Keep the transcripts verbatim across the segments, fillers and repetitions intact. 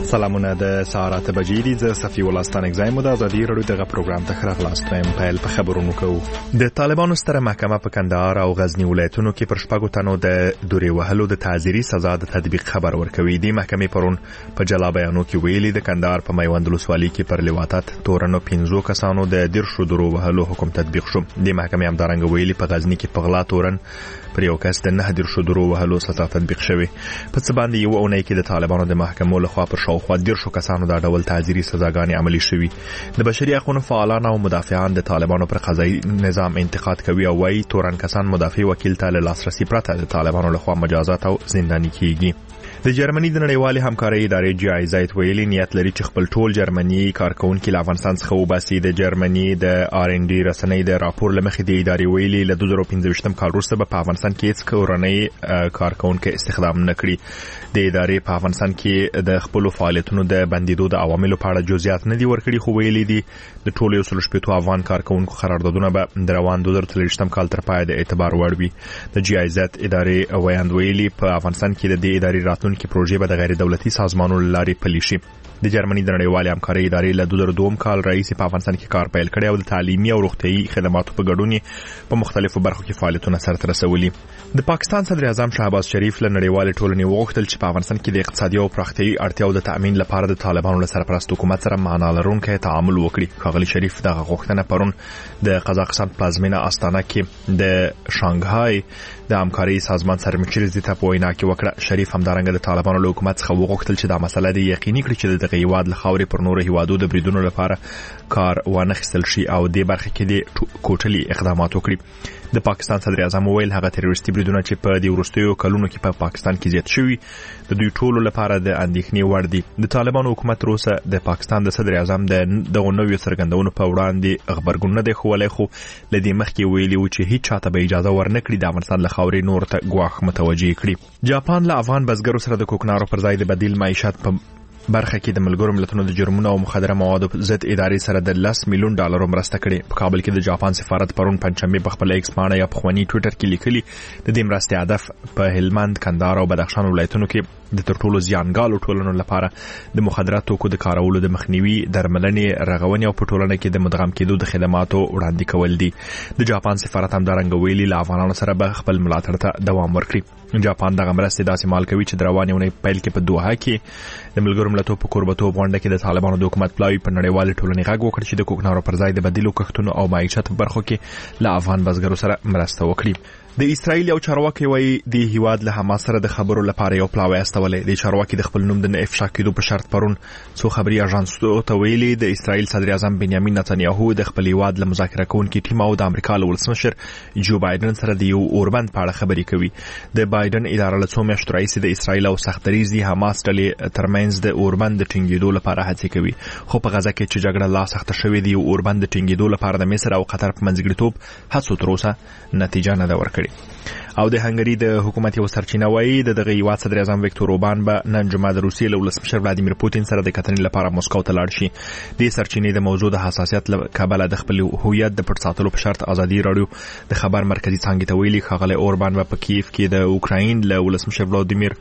سلامونه د ساعت بجې دي ز صفي ولستان اگزایم د ازادي رادیو دغه پروګرام ته خلاص وایم پیل په خبرونو کوو. د طالبانو ستره محکمه په کندهار او غزنی ولایتونو کې پر شپږو تنو د دوري وهلو د تعزیري سزا د تطبیق خبر ورکوي. د محکمې پرون په جلا بیانو کې ویلي د کندهار په میوند ولسوالۍ کې پر لواطت تورنو پنځو کسانو د دیرشو دورو وهلو حکم تطبیق شو. د محکمې همدارنګه ویلي په غزنی کې په غلا تورن پر یو کس د نه دیرشو دورو وهلو سزا تطبیق شوی. په څه باندې یو اونۍ کې د طالبانو د محکمو لخوا پر شاوخوا دیرشو کسانو د ډول تعزیري سزاګانې عملي شوي. د بشري حقوقو فعالان او مدافعان د طالبانو پر قضایي نظام انتقاد کوي او وايي تورن کسان مدافع وکیل ته له لاسرسي پرته د طالبانو لخوا مجازات او زنداني کیږي. د جرمني د نړیوالې همکارۍ ادارې جی آی زد ویلي نیت لري چې خپل ټول جرمني کارکونکو له افغانستان څخه وباسي. د جرمني د آر ان ډي رسنۍ د راپور لمخې د ادارې ویلي له دوه زره پنځه کال وروسته په افغانستان کې هیڅ کورنۍ کارکونکو استخدام نه کړي. د ادارې په افغانستان کې د خپل فعالیتونو د بندیدو د عواملو په اړه جزئیات نه دي ورکړي، خو ویلي دي د ټولو یو سل شپږ افغان کارکونکو قراردادونه به د روان دوه زره څلوېښت کال تر پای د اعتبار وړ وي. د جی آی زد ادارې ویاند ویلي په افغانستان کې د دې ادارې راتلونکي پروژې به د غیر دولتي سازمانونو لارې پلي شي. د جرمني د نړیوالې همکارۍ ادارې له دوه زره دوه کال رئیس په افغانستان کې کار پیل کړی او د تعلیمي او روغتيایي خدماتو په ګډون په مختلفو برخو کې فعالیتونه سرته رسولي. د پاکستان صدر اعظم شهباز شریف له نړیوالې ټولنې وغوښتل چې په افغانستان کې د اقتصادي او پراختیایي اړتیاو د تامین لپاره د طالبانو له سرپرست حکومت سره معنا لرونکی تعامل وکړي. ښاغلي شریف دغه غوښتنه پرون د قزاقستان پلازمینه استانه کې د شانګهای د همکارۍ سازمان سرمشر ته په وینا کې وکړه. شریف همدارنګه د طالبانو له حکومت څخه وغوښتل چې دا مسله د یقیني کړي چې د هیواد له خاورې پر نورو هیوادو د بریدونو لپاره کار وانخیستل شي او د برخه کې د کوټلي اقدامات وکړي. د پاکستان صدر اعظم ویل هغه تروریستي بریدونه چې په د ورستیو کلونو کې په پاکستان کې زیات شوي د دوی ټولو لپاره د اندېښنې وړ دي. د طالبانو حکومت روسه د پاکستان د صدر اعظم د دغه نوې څرګندونو په وړاندې خبرګون نه دی خولی، خو لدې مخکې ویلي و چې هیڅ چاته به اجازه ورنکړي د افغانستان له خاورې نور ته ګواښ متوجه کړي. جاپان له افغان بزګرو سره د کوکنارو پر ځای د بدیل معیشت په برخه کې د ملګرو ملتونو د جرمونو او مخدره موادو ضد ادارې سره د لس میلیون ډالرو مرسته کړې. په کابل کې د جاپان سفارت پرون پنځشنبه په خپل ایکس باندې یا په خواني ټوئیټر کې لیکلي د دې مرستې هدف په هلمند، کندهار او بدخشان ولایتونو کې د تر ټولو زیانګالو ټولنو لپاره د مخدره توکو د کارولو د مخنیوي، درملنې، رغونې او په ټولنه کې د مدغم کېدو د خدماتو وړاندې کول دي. د جاپان سفارت همدارنګه ویلي له افغانانو سره به خپل ملاتړ ته دوام ورکړي. جاپان دغه مرستې داسې مال کوي چې د روانې اونۍ پیل کې په دوحه کې د ملګرو ملتونو په کوربتوب غونډه کې د طالبانو د حکومت پلاوی په نړیوالې ټولنې غږ وکړ چې د کوکنارو پر ځای د بدیلو کښتونو او معیشت په برخو کې له افغان بزګرو سره مرسته وکړي. د اسرائیل یو چارواکي وایي د هیواد له حماس سره د خبرو لپاره یو پلاوی استولې. د چارواکي د خپل نوم د نه افشا کېدو په شرط پرون څو خبري اژانسونو ته ویلي د اسرائیل صدر اعظم بنیامین نتنیاهو د خپل هیواد له مذاکره کوونکي ټیم او د امریکا له ولسمشر جو بایدن سره د یو اوربند په اړه خبري کوي. د بایدن اداره له څو میاشتو راهیسې د اسرائیل او سختدریزي حماس ډلې ترمنځ د اوربند د ټینګېدو لپاره هڅې کوي، خو په غزه کې چې جګړه لا سخته شوې دی یو اوربند د ټینګېدو لپاره د مصر او قطر په منځګړیتوب هڅو تر اوسه نتیجه نه ده ورکړې. او د هنګري د حکومت یو سرچینه وایي د دغه هیواد صدر اعظم ویکتور اوربان به نن جمعه د روسیې له ولسمشر ولادیمیر پوتین سره د کتنې لپاره مسکو ته لاړ شي. د سرچینې د موضوع د حساسیت له کبله د خپل هویت د پټ ساتلو په شرط ازادي رادیو د خبر مرکزی څنګه ته ویلي ښاغلی اوربان به په کیف کې د اوکراین له ولسمشر ولادیمیر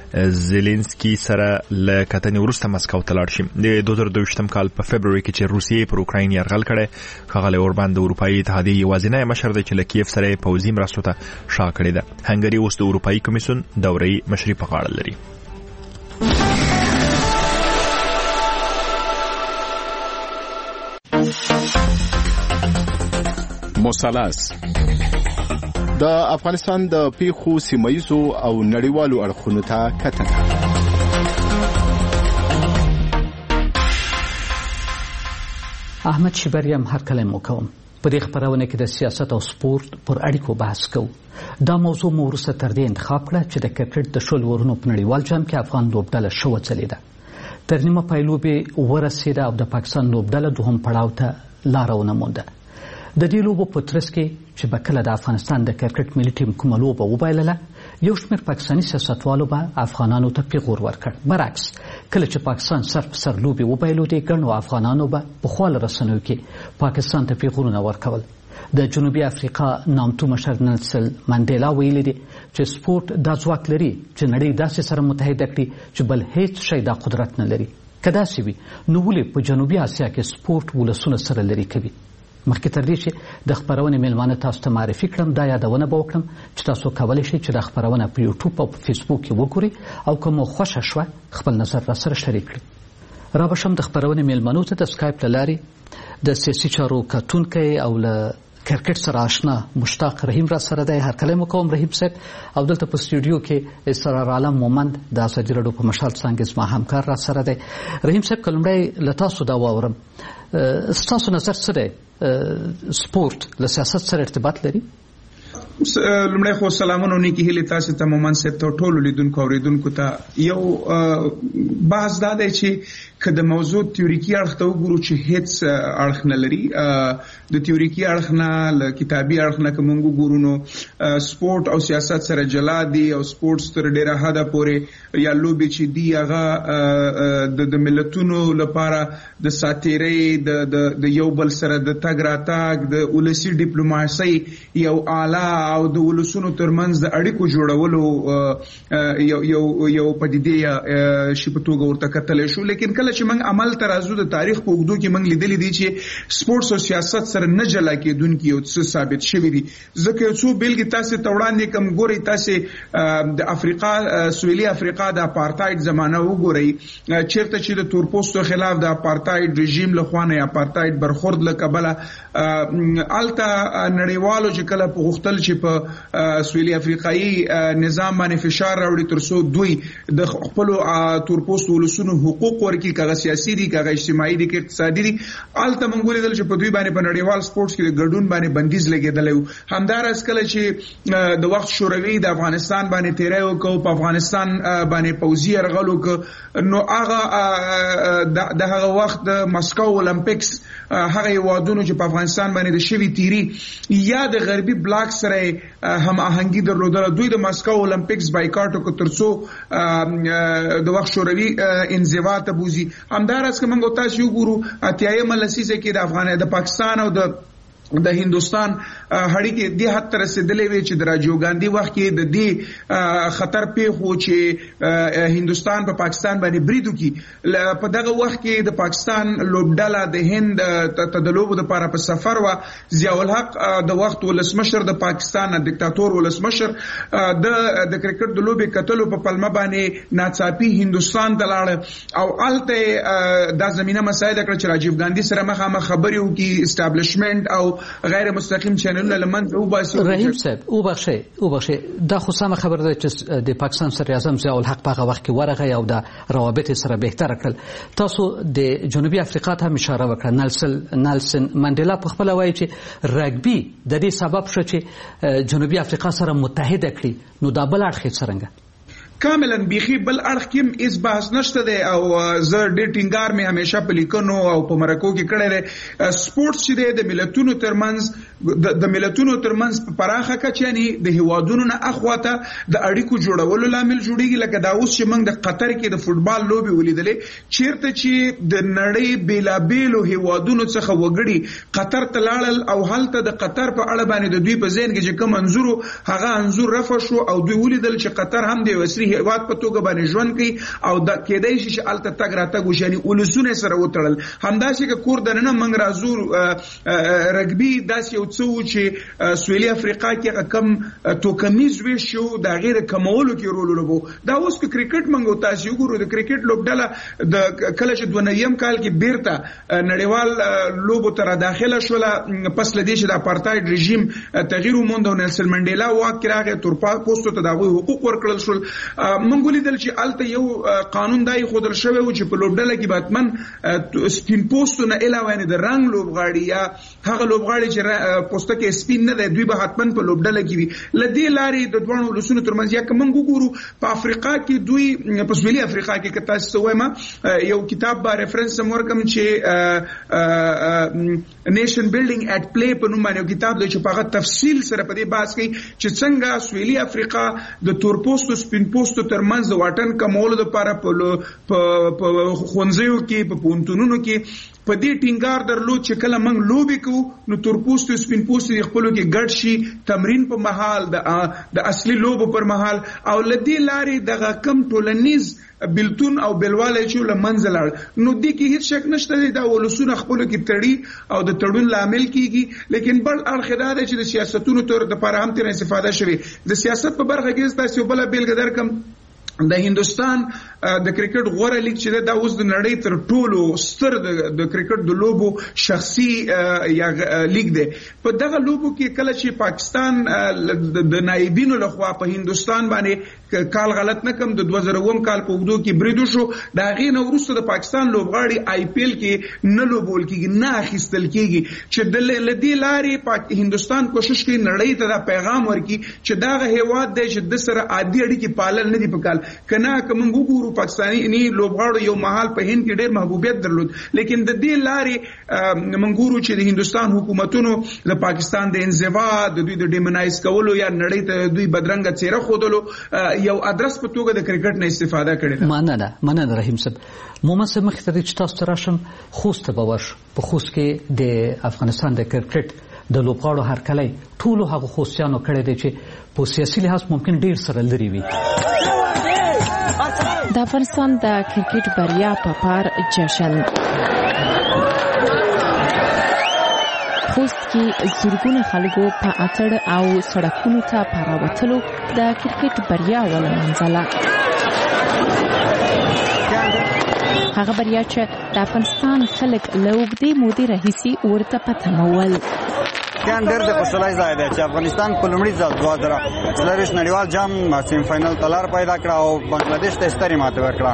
زيلنسکي سره له کتنې وروسته مسکو ته لاړ شي. د دوه زره دوه کال په فبرवरी کې چې روسیې پر اوکراین یرغل کړی، ښاغلی اوربان د اروپאי اتحادیې یوازینی مشر دی چې له کیف سره پوځي مرستو ته شا کړې ده. هنګري اوس د اروپאי کمیسیون دوري مشري په غاړه لري. مثلث د افغانستان د پیښو سیمایزو او نړیوالو اړخونو ته کتنه. احمد شیبریم هر کلم وکوم. په دې خبرونه کې د سیاست او سپورت پر اړیکو بحث کوو. دا موضوع مو وروسته تر دې انتخاب کړه چې د کرکټ د شل ورونو په نړیوال جام کې افغان لوبډله ښه وځلېده. تر نیمه پای لوبې ورسېده او د پاکستان لوبډله دوهم پړاو ته لاره ونه مونده. د دې لوبو په ترڅ کې چې به کله د افغانستان د کرکټ ملي ټیم کومه لوبه وبایلله، یو شمېر پاکستاني سیاستوالو به افغانانو ته پیغور ورکړ. برعکس کله چې پاکستان سر په سر لوبې وبایلودې، ګڼو افغانانو به په خواله رسنیو کې پاکستان ته پیغورونه ورکول. د جنوبي افریقا نامتو مشر نلسن منډیلا ویلي دي چې سپورت دا ځواک لري چې نړۍ داسې سره متحده کړي چې بل هیڅ شی دا قدرت نه لري. که داسې وي نو ولې په جنوبي اسیا کې سپورت ولسونه سره لري کوي؟ مخکې تر دې چې د خپرونې میلمانه تاسو ته معرفي کړم دا یادونه به وکړم چې تاسو کولی شئ چې دا خپرونه په یوټیوب او په فیسبوک کې وګورئ او که مو خوښه شوه خپل نظر راسره شریک کړئ. رابشم د خپرونې میلمنو ته د سکایپ له لارې د سیاسي چارو کتونکی او له کرکټ سره آشنا مشتاق رحیم را سره دی. هرکلی مو کوم رحیم صاحب. او دلته په سټوډیو کې اسرار عالم مومند د ازادي راډیو په مشال څانګې زما همکار را سره دی. رحیم صاحب که لومړی له تاسو دا واورم ستاسو نظر څه دی؟ سپورت له سیاست سره ارتباط لري؟ لمړی خو سلامونه نیکی هیلې تاسو ته مومن صاحب ته ټولو لیدونکو اوریدونکو ته. یو بحث دا دی چې که د موضوع تیوریکي اړخ ته وګورو چې هیڅ اړخ نه لري، د تیوریکي اړخ نه له کتابي اړخ نه که موږ وګورو نو سپورت او سیاست سره جلا دي او سپورت تر ډیره حده پورې یا لوبې چې دي هغه د ملتونو لپاره د ساتیرۍ د یو بل سره د تګ راتګ د ولسي ډیپلوماسۍ یو اعلی او د ولسونو ترمنځ د اړیکو جوړولو یو یو یو پدیدې شي په توګه ورته کتلی شو. لیکن کله چې موږ عمل ته راځو د تاریخ په اوږدو کې موږ لیدلی دي چې سپورټس او سیاست سره نه جلا کېدونکي یو څه ثابت شوي دي. ځکه یو څو بیلګې تاسې ته وړاندې کړم. ګورئ تاسې د افریقا سویلي افریقا د اپارتایډ زمانه وګورئ چېرته چې د تورپوستو خلاف د اپارتایډ رژیم له خوا نه اپارتایډ برخورد له کبله هلته نړیوالو چې کله په غوښتل چې په سویلي افریقایي نظام باندې فشار راوړي تر څو دوی د خپلو تورپوستو ولسونو حقوق ورکړي، که هغه سیاسي دي که هغه اجتماعي دي که اقتصادي دي، هلته موږ ولیدل چې په دوی باندې په نړیوال سپورټس کې د ګډون باندې بندیز لګېدلی و. همداراز کله چې د وخت شوروي د افغانستان باندې تیری وکړو، په افغانستان باندې پوځي یرغل وکړ، نو هغه د هغه وخت د مسکو اولمپیکس هغه هیوادونو چې په افغانستان باندې د شوي تیری یا د غربي بلاک سره هم آهنګي درلودله، دوی د مسکو اولمپیکس بایکاټ وکړ تر څو د وخت شوروي انزوا ته بوزي. همداراز که موږ تاسو وګورو اتیایمه لسیزه کې د افغان د پاکستان او د د هندوستان هړیکې دې حد ته رسېدلې وې چې د راجیو ګاندي وخت کې د دې خطر پیښ و چې هندوستان په پاکستان باندې برید وکړي. په دغه وخت کې د پاکستان لوبډله د هند ته د لوبو دپاره په سفر وه. ضیاء الحق د وخت ولسمشر د پاکستان دیکتاتور ولسمشر د د کرکټ د لوبې کتلو په پلمه باندې ناڅاپي هندوستان ته لاړه او هلته دا زمینه مساعده کړه چې راجیو ګاندي سره مخامخ خبرې وکړي، اسټابلیشمنټ او غیر مستقیم چینلونه لمنځه وباسي. رحیم صاحب وبخښئ وبخښئ دا خو سمه خبره ده چې د پاکستان صدر اعظم ضیاء الحق په هغه وخت کې ورغی او د روابط سره بهتره کړل. تاسو د جنوبي افریقا ته هم اشاره وکړه. نلسن نلسن منډیلا په خپله وایي چې رګبي د دې سبب شو چې جنوبي افریقا سره متحده کړي. نو دا بل اړخ یې څرنګه؟ کاملا بیخي بل اړخ کې هیڅ بحث نشته دی او زه ډېر ټینګار مې همیشه په لیکنو او په مرکو کې کړی دی. سپورټس چې دی د ملتونو ترمنځ د ملتونو ترمنځ په پراخه کچه یعنې د هیوادونو نه اخواته د اړیکو جوړولو لامل جوړیږي. لکه دا اوس چې موږ د قطر کې د فوټبال لوبې ولیدلې چیرته چې د نړۍ بېلابېلو هیوادونو څخه وګړي قطر ته لاړل او هلته د قطر په اړه باندې د دوی په ذهن کې چې کوم انځور هغه انځور رفع شو او دوی ولیدل چې قطر هم د یو هیواد په توګه باندې ژوند کوي او د کېدای شي چې هلته تګ راتګ وشي، یعنې ولسونه سره وتړل. همداسې که کور دننه موږ راځو رګبي داسې یو څه و چې سویلي افریقا کې کم توکمیز ویش شو د هغې د کمولو کې رول ولوبو. دا اوس که کرکټ موږ تاسې وګورو د کرکټ لوبډله د کله چې دوه نویم کال کې بیرته نړیوال لوبو ته راداخله شوله پس له دې چې د اپارتایډ رژیم تغییر وموند او نلسن منډیلا واک کې راغی، تورپوستو ته د هغوی حقوق ورکړل شول. موږ ولیدل چې هلته یو قانون دا ایښودل شوی و چې په لوبډله کې به حتما سپین پوستو نه علاوه یعنې د رنګ لوبغاړي یا هغه لوبغاړي چې پوستکی سپین نه دی دوی به حتما په لوبډله کې وي. له دې لارې د دواړو ولسونو ترمنځ یا که موږ وګورو په افریقا کې دوی په سویلي افریقا کې که تاسو ته وایم یو کتاب به ریفرنس هم ورکړم چې نیشن بیلډینګ اټ پلی په نوم باندې کتاب دی چې په هغه تفصیل سره په دې بحث کوي چې څنګه سویلي افریقا د تور پوستو سپین پوستو ترمنځ د واټن کمولو لپاره په ښوونځیو کې په پوهنتونونو کې په دې ټینګار درلود چې کله موږ لوبي کوو نو تور پوستو سپین پوستو د خپلو کې ګډ شي تمرین په مهال د اصلي لوبو پر مهال او لدی لارې دغه کم ټولنیز بلتون او بلواله چې لمنځه لاړ نو دې کې هیڅ شک نشته دا ولسونه خپلو کې تړي او د تړون لامل کیږي لیکن بل اړخ دا دی چې د سیاستونو تر د لپاره هم تر استفاده شوي د سیاست په برخه کې تاسو بل بیلګه درکم د هندستان د کرکټ غوړه لیګ چې دا اوس د نړۍ تر ټولو ستر د کرکټ د لوبو شخصي یا لیګ دی په دغه لوبو کې کله چې پاکستان د نائبینو لخوا په هندستان باندې کال غلط نه کم د دوه زره اووم کال په وګړو کې بریدو شو دا غي نو وروسته د پاکستان لوبغاړي آی پی ایل کې نه لوبول کېږي نه اخیستل کېږي چې د لدی لارې پاک هندستان کوشش کوي نړۍ ته دا پیغام ورکړي چې دا هیواد دی چې د سره عادي اړیکې پالل نه دي پکال کنا کوم وګورو پاکستاني ني لوبغاړو یو محل په هند کې ډېر محبوبیت درلود لیکن د دې لارې منګورو چې د هندستان حکومتونو د پاکستان د انزوا د دوی د ډیمونایز کولو یا نړۍ ته دوی بدرنګ چهره خودلو یو ادرس په توګه د کرکټ نه استفاده کړي مننه مننه رحیم صاحب محمد صاحب مختري چې تاسو راشم خوست به ورش په خوست کې د افغانستان د کرکټ د لوبغاړو هرکلی ټولو هغه خوستیانو کړی دی چې په سیاسي لحاظ ممکن ډیر سره لري وي د افغانستان د کرکټ بریا په پار جشن خوست کې زرګونه خلکو په اتړ او سړکونو ته پراوتلو د کرکټ بریا ولمنځله هغه بریا چې د افغانستان خلک له اوږدې مودې راهیسې ورته په تمه ول کان ډېر د خوشحالۍ ځای دی چې افغانستان په لومړي ځل دوه زره څلرویشت نړیوال جام سیمي فاینل ته لار پیدا کړه او بنګلادیش ته سترې ماتې ورکړه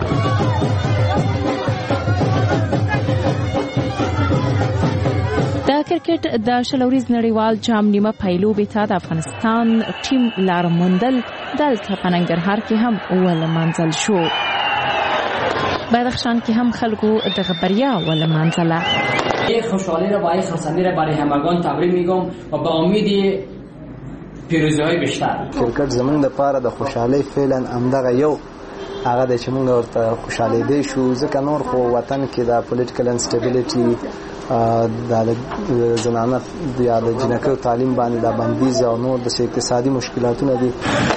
د کرکټ د شلوريز نړیوال جام نیمه پایلوبې ته د افغانستان ټیم لار موندل دلته په ننګرهار کې هم ولمنځل شو بدخشان کې هم خلکو دغه بریا ولمنځله یک خوشحالی را با یک خرسندی را برای همگان تبریک میگم و با امید پیروزی های بیشتر کرکټ زمونږ لپاره د خوشحالۍ فعلا همدغه یو هغه د چې موږ ورته خوشحالي دی شو ځکه نور خو وطن کې د پولیټیکل انسټیبিলিټي د زنانه یا د جنکو تعلیم باندې د بندیز او نور د اقتصادي مشکلاتونه دي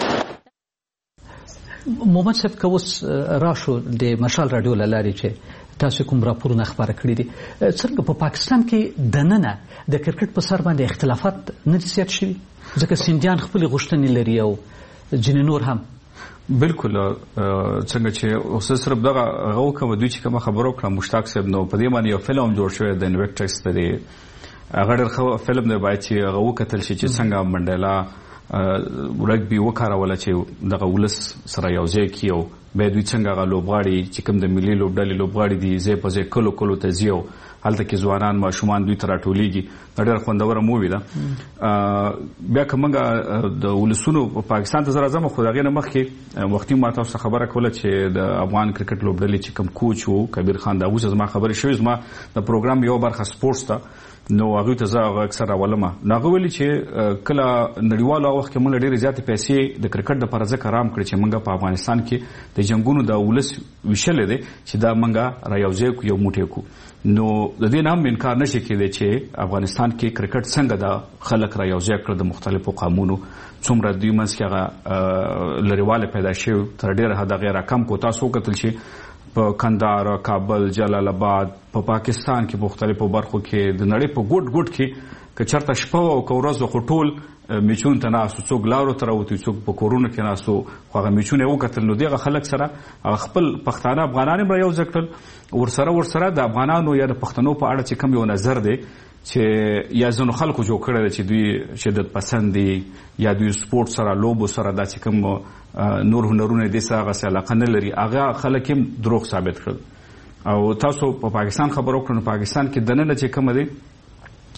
محمد صاحب کوس راشو د مشال رادیو لاري چې تاسو کوم راپورونه خبره کړی دي څنګه په پاکستان کې دننه د کرکټ په سر باندې اختلافات نه زیات شوي ځکه سندیان خپل غوښتنې لري او جننور هم بالکل څنګه چې اوس سره دغه غو کوم دوی چې کوم خبرو کړم مشتاق صاحب نو په دې باندې یو فلم جوړ شوی د انویکټکس دی هغه ډېر فلم دی باید چې غو کتل شي چې څنګه منډلا رګبي وکړول چې دغه ولس سره یو ځای کیو به دوی څنګه غلوبغاړي چې کوم د ملي لوبډلې لوبغاړي دي زه په ځای کلو کلو ته زیو هلته کې ځوانان ماشومان دوی تر ټولېږي ډېر خوندوره مووی ده بیا کومه د ولسونو په پاکستان ته زره زمو خو دغه نه مخکې وختي ما تاسو خبره کوله چې د افغان کرکټ لوبډلې چې کوم کوچ وو کبیر خان دا اوس زما خبره شوې زما د پروګرام یو برخه سپورتس ته نو هغه ته زه اکثر اولمه ناغه ویلي چې کله نړیوالو وخت کې موږ ډېر زیات پیسې د کرکټ د پرځه کرام کړی چې موږ په افغانستان کې د جنگونو د ولس وشل دي چې دا موږ را یوځای کو یو موټی کو نو د دې نام انکار نشي کېدی چې افغانستان کې کرکټ څنګه د خلک را یوځای کړ د مختلفو قومونو څومره دوی منځ کې هغه لريواله پیدا شوه تر ډېر حد غیر کم کو تاسو کتل شي په کندهار کابل جلال آباد په پاکستان کې مختلفو برخو کې د نړۍ په ګډ ګډ کې که چرته شپه او کورز خو ټول میچون ته ناسو څوک لارو تر او څوک په کورونو کې ناسو خو هغه میچونه یو کتل نو دغه خلک سره خپل پښتانه افغانان به یو ځکل ورسره ورسره د افغانانو یا د پښتنو په اړه چې کوم یو نظر دی چې یا زنو خلکو جوړ کړی چې دوی شدت پسند دي یا دوی سپورت سره لوبو سره د چې کوم نور هنرونه دي سره علاقه نه لري هغه خلک هم دروغ ثابت کړل او تاسو په پاکستان خبرو کړو پاکستان کې دنه چې کوم دي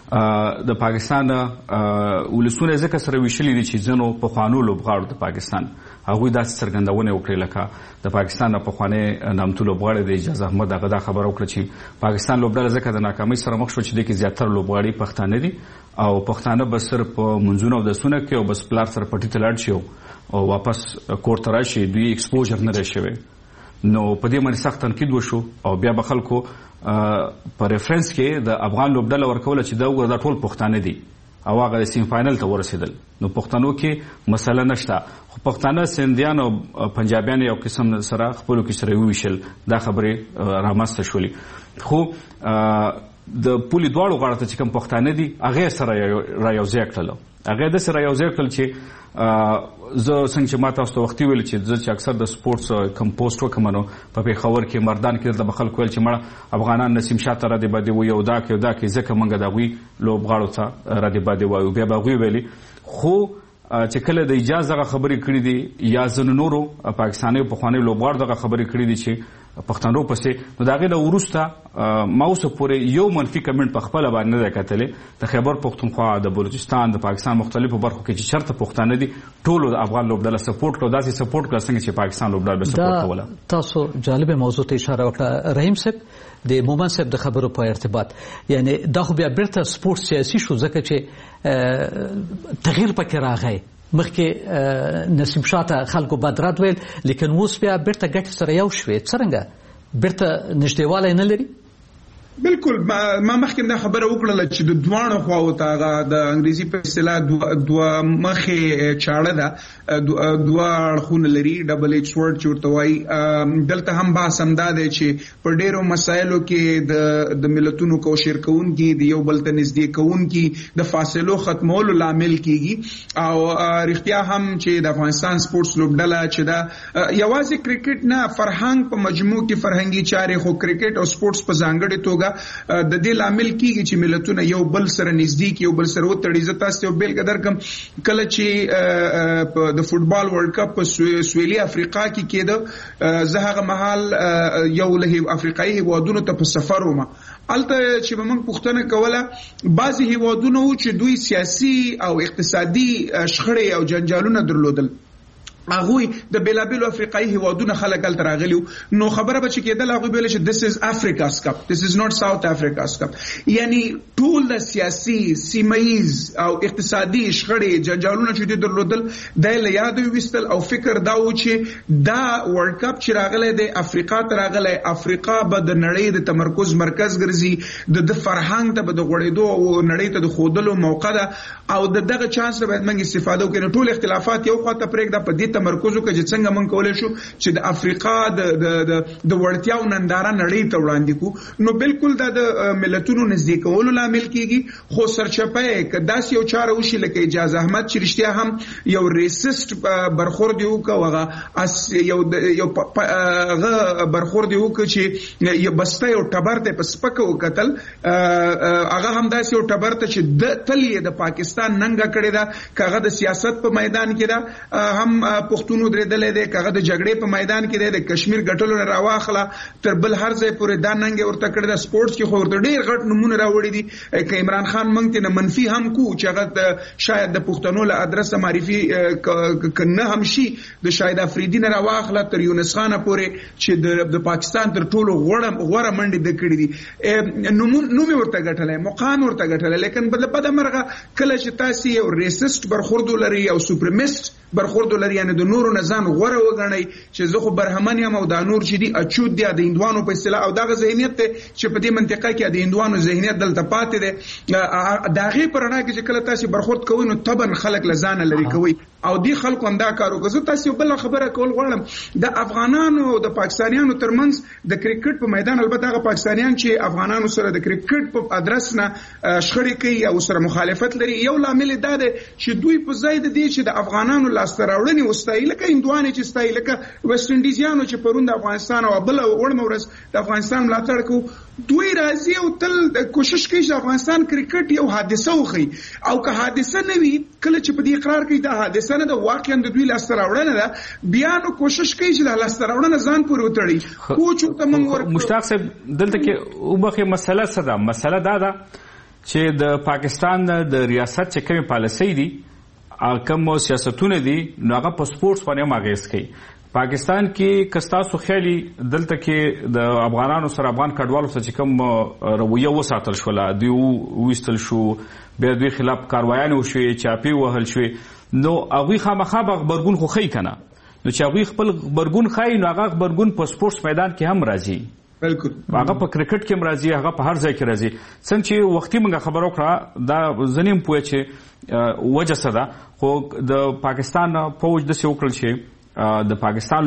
د پاکستان ولسونه ځکه سره ویشلي دي چې ځینو پخوانو لوبغاړو د پاکستان هغوی داسې څرګندونه وکړې لکه د پاکستان نه پخوانی نامتو لوبغاړی د اجاز احمد هغه دا خبره وکړه چې پاکستان لوبډله ځکه د ناکامۍ سره مخ شو چې دې کې زیاتره لوبغاړي پښتانه دي او پښتانه به صرف په منځونو او دسونه کې او بس پلار سره پټي ته لاړ شي او واپس کور ته راشي دوی ایکسپوژر نه دی شوی نو په دې باندې سخت تنقید وشو او بیا به خلکو په ریفرنس کې د افغان لوبډله ورکوله چې دا وګوره دا ټول پښتانه دي او هغه د سیم فاینل ته ورسېدل نو پښتنو کې مسله نشته خو پښتانه سندیان او پنجابیان یو قسم سره خپلو کې سره وویشل دا خبرې رامنځته شولې خو د پولې دواړو غاړو ته چې کوم پښتانه دي هغې سره رایوځای کړل هغې داسې رایوځای کړل چې زه څنګه چې ما تاسو ته وختي ویل چې زه چې اکثر د سپورټس کم پوسټ وکم نو په پېښور کې مردان کې د خلکو ویل چې مړه افغانان نسیم شاه ته رادې باندې وایي او دا کې دا کې ځکه موږ د هغوی لوبغاړو ته رادې باندې وایو بیا به هغوی ویلي خو چې کله د اجاز دغه خبرې کړي دي یا ځینو نورو پاکستانیو پخوانیو لوبغاړو دغه خبرې کړي دي چې پښتنو پسې نو د هغې نه وروسته ما اوسه پورې یو منفي کمنټ په خپله باندې نه دی کتلی د خیبر پښتونخوا د بلوچستان د پاکستان مختلفو برخو کې چې چېرته پښتانه دي ټولو د افغان لوبډله سپورټ کړو داسې سپورټ کړه څنګه چې پاکستان لوبډله به سپورټ کوله تاسو جالبه موضوع ته اشاره وکړه رحیم صاحب د مومن صاحب د خبرو په ارتباط یعنی دا خو بیا بیرته سپورټ سیاسي شو ځکه چې تغییر پکې راغی مخکې نسیم شاه ته خلکو بدرد ویل لیکن اوس بیا بیرته ګټې سره یو شوې څرنګه بیرته نږدېوالی نه لري بالکل ما مخکې دا خبره وکړله چې د دواړو خواو ته هغه د انګریزي په اصطلاح دوه مخې چاړه ده دوه اړخونه لري ډبل ایچ ورډ چې ورته وایي دلته هم بحث همدا دی چې په ډېرو مسایلو کې د ملتونو کوشیر کوونکي د یو بل ته نږدې کوونکي د فاصلو ختمولو لامل کیږي او رښتیا هم چې د افغانستان سپورټس لوبډله چې دا یوازې کرکټ نه فرهنګ په مجموع کې فرهنګي چارې خو کرکټ او سپورټس په ځانګړې توګه د دې لامل کیږي چې ملتونه یو بل سره نږدې یو بل سره وتړي زه تاسو یو بیلګه درکم کله چې د فوټبال ورلد کپ په سویلي افریقا کې کېده زه هغه مهال یو له افریقایي هیوادونو ته په سفر وم الته چې موږ پوښتنه کوله بعضی هیوادونو چې دوی سیاسي او اقتصادي شخړې او جنجالونه درلودل هغوی د بیلابیلو افریقایي هیوادونو خلک هلته راغلي نو خبره به چې کېدل هغوی به ویل چې this is Africa's cup this is not South Africa's cup یعنی ټول د سیاسي سیمهیز او اقتصادي شخړې جنجالونه چې دوی درلودل دا یې له یاده ویستل او فکر دا و چې دا ورلد کپ چې راغلی دی افریقا ته راغلی افریقا به د نړۍ د تمرکز مرکز ګرځي د فرهنګ ته به د غوړېدو او نړۍ ته د ښودلو موقع ده او د دغه چانس نه باید موږ استفاده وکړو ټول اختلافات یو خواته پرېږده په دې تمرکز وکړو چې څنګه موږ کولی شو چې د افریقا د د وړتیاو ننداره نړۍ ته وړاندې کړو نو بالکل دا د ملتونو نږدې کولو لامل کیږي خو سرچپه یې که داسې یو چاره وشي لکه اجاز احمد چې رښتیا هم یو ریسسټ برخورد یې وکړو یو یو هغه برخورد یې وکړو چې یو بسته یو ټبر ته په سپکه وکتل هغه هم داسې یو ټبر ته چې د تل یې د پاکستان ننګه کړې ده که هغه د سیاست په میدان کې ده هم پښتون درېدلې ده کغه د جګړې په میدان کې ده د کشمیر ګټلو نه راواخله تر بل هر ځای پورې دا ننګ ورته کړی د سپورټس کې خو ورته ډېر غټ نمونه راوړي دي ک عمران خان مونږ ته منفي هم کو چې هغه شاید د پښتنو له ادرسه معرفي کنه هم شي د شاید افریدي نه راواخله تر یونس خان پورې چې د پاکستان تر ټولو غوړه غوړه منډي د کړی دي نو نو می ورته غټلې مقام ورته غټلې لیکن بل په دمرغه کله چې تاسو یو ریسست برخورد لري او سوپرمیست برخورد لري یعنی د نورو نزان غوړه وګڼي چې زه خو برهمن یم او دا نور چې دي اچود دي د هندوانو په اصطلاح او دغه ذهنیت ته چې په دې منطقه کې د هندوانو ذهنیت دلته پاتې ده دا غي پرنا کې چې کله تاسو برخورد کوئ نو طبعا خلک لزان لري کوي او دی خلکو هم دا کار وکړي تاسو بل خبره کول غواړم د افغانانو او د پاکستانیانو ترمنځ د کرکټ په میدان البته هغه پاکستانیان چې افغانانو سره د کرکټ په ادرس نه شخړې کوي او سره مخالفت لري یو لامل دا دی چې دوی په ځای د دې چې د افغانانو لاسته راوړنې وستایي لکه هندوانې چې ستایي لکه ویسټ انډیزیانو چې پرون د افغانستان او بل وړمه ورځ د افغانستان ملاتړ کوي دوی راځي او تل کوشش کوي چې افغانستان کرکټ یو حادثه وخی او که حادثه نه وي کله چې په دې اقرار کوي دا حادثه نه د واقعا د دوی لاسته راوړنه ده بیا نو کوشش کوي چې د لاسته راوړنه ځان پورې وتړي کوچ ته موږ مشتاق صاحب دلته کې وبخه مسله څه ده مسله دا ده چې د پاکستان د ریاست چې کومې پالیسۍ دي کوم سیاستونه دي نو هغه په سپورټس باندې هم اغېز کوي. پاکستان کې که ستاسو خیالي دلته کې د افغانانو سره افغان کډوالو سره چې کوم رویه وساتل شوله دوی وویستل شو بیا دوی خلاف کاروایانې وشوې چاپې ووهل شوې نو هغوی خامخا به غبرګون خو ښیي که نه نو چې هغوی خپل غبرګون ښایي نو هغه غبرګون په سپورټس میدان کې هم راځي بالکل هغه په کرکټ کې هم راځي هغه په هر ځای کې راځي. څنګه چې وختي موږ خبره وکړه دا زه نیم پوهه چې وجه څه ده خو د پاکستان فوج داسې وکړل چې د پاکستان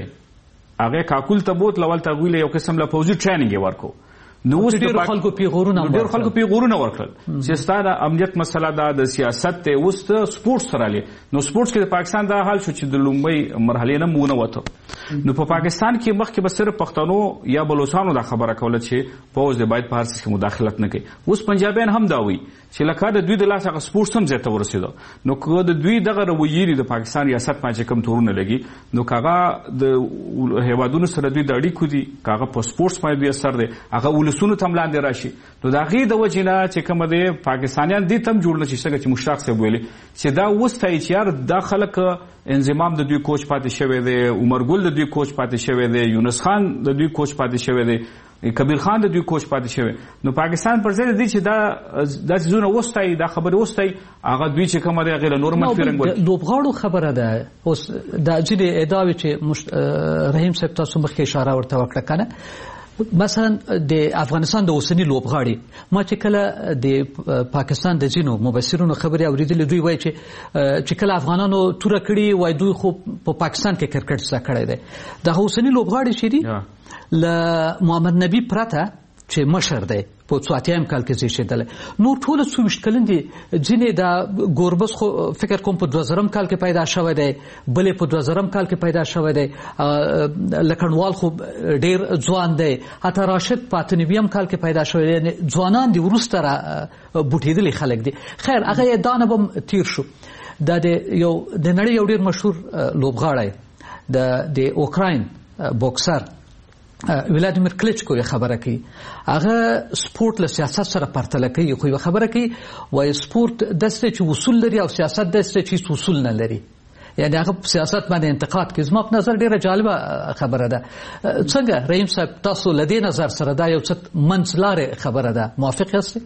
لوبډلې هغه کاکول ته بوت لول ته غویله یو قسم له فوجي ټریننګ یې ورکو نو اوس ډېر خلکو پیغورونه ډېر خلکو پیغورونه ورکړل چې ستا د امنیت مسله ده د سیاست ته اوس ته سپورټس سره لې نو سپورټس کې د پاکستان دا حال شو چې د لومړۍ مرحلې نه مونه وته نو په پاکستان کې مخکې به صرف پښتنو یا بلوچستانو دا خبره کوله چې فوج د باید په هر څه کې مداخلت نه کوي اوس پنجابیان هم دا وایي چې لکه د دوی د لاسه هغه سپورټس هم ځای ته ورسېده نو که د دوی دغه رویې دي د پاکستان ریاست باندې چې کوم تورونه لګي نو که هغه د هیوادونو سره دوی د اړیکو دي که هغه په سپورټس باندې دوی اثر دی هغه ولسونو ته هم لاندې راشي نو د هغې د وجې نه چې کومه دی پاکستانیان دې ته هم جوړ نه شي څنګه چې مشتاق صاحب ویلي چې دا اوس ته چې یار دا خلک انضمام د دوی کوچ پاتې شوی دی عمر ګل د دوی کوچ پاتې شوی دی یونس خان د دوی کوچ پاتې شوی دی کبیر خان د دوی کوچ پاتې شوی نو پاکستان پر ځای دی چې دا دا څیزونه وستایي دا خبرې وستایي هغه دوی چې کومه دی هغې له نور منفي رنګ لوبغاړو خبره ده اوس دا ځینې ادعاوې چې رحیم صاحب تاسو مخکې اشاره ورته وکړه که نه مثلا د افغانستان د اوسني لوبغاړي ما چې کله د پاکستان د ځینو مبصرونو خبرې اورېدلې دوی وایي چې چې کله افغانانو توره کړي وایي دوی خو په پاکستان کې کرکټ زده کړی دی دغه اوسني لوبغاړي چې دي له محمد نبي پرته چې مشر دی په څو اتیایم کال کې زیږېدلی نور ټوله څوویشت کلن دي ځینې د ګوربز خو فکر کوم په دوه زرم کال کې پیدا شوی دی بلې په دوه زرم کال کې پیدا شوی دی لکڼوال خو ډېر ځوان دی حتی راشد په اته نویم کال کې پیدا شوی دی ځوانان دي وروسته را بوټېدلي خلک دي خیر هغه یې دا نه به هم تیر شو دا د یو د نړۍ یو ډېر مشهور لوبغاړی د د اوکراین بوکسر ولادیمیر کلیچکو یې خبره کوي هغه سپورټ له سیاست سره پرتله کوي خو یې خبره کوي وایي سپورټ داسې چې اصول لري او سیاست داسې چې اصول نه لري یعنی هغه سیاست باندې انتقاد کوي زما په نظر ډېره جالبه خبره ده څنګه رحیم صاحب تاسو له دې نظر سره دا یو څه منځلارې خبره ده موافق یاستئ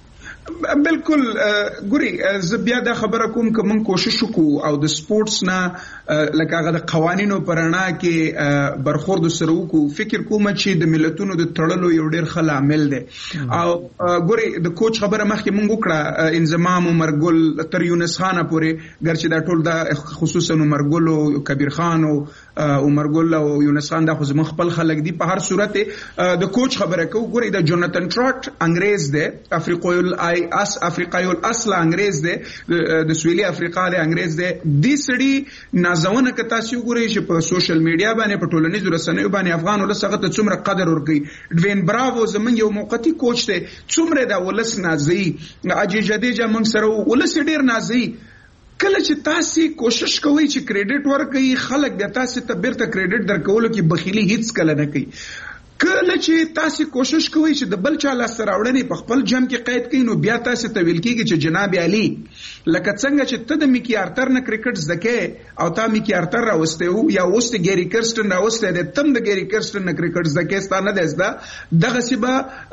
بالکل ګوري زه بیا دا خبره کوم که موږ کوشش وکړو او د سپورټس نه لکه هغه د قوانینو په رڼا کې برخورد سره وکړو فکر کوم چې د ملتونو د تړلو یو ډېر ښه لامل دی او ګوري د کوچ خبره مخکې موږ وکړه انضمام عمر ګل تر یونس خانه پورې ګرچې دا ټول دا خصوصا عمر ګل او کبیر خان او عمر ګل او یونس خان دا خو زموږ خپل خلک دي په هر صورت د کوچ خبره کوو ګوري د جوناتن ټراټ انګریز دی افریقایي اس افریقایي الاصل انګریز دی د سویلي افریقا دی انګریز دی د سړي نازونه که تاسو وګورئ چې په سوشل میډیا باندې په ټولنیزو رسنیو باندې افغان ولس هغه ته څومره قدر ورکوي ډوین براوو زمونږ یو موقتي کوچ دی څومره دا ولس نازي اجي جديجه موږ سره ولس ډیر نازي کله چې تاسو کوشش کوئ چې کریډټ ورکړئ خلک د تاسو ته بیرته کریډټ درکولو کې بخیلی هیڅ کله نه کوي کله چې تاسو کوشش کوئ چې د بل چا لاس راوړنې په خپل جمع کې قید کړئ نو بیا تاسو ته ویل کېږي چې جناب علي لکه څنګه چې ته د میکی آرتر نه کرکټ زده او تا میکی آرتر راوسته او یا اوسته ګيري کرسټن راوسته د تم د ګيري کرسټن نه کرکټ زده ستانه دزدا دغه سیبه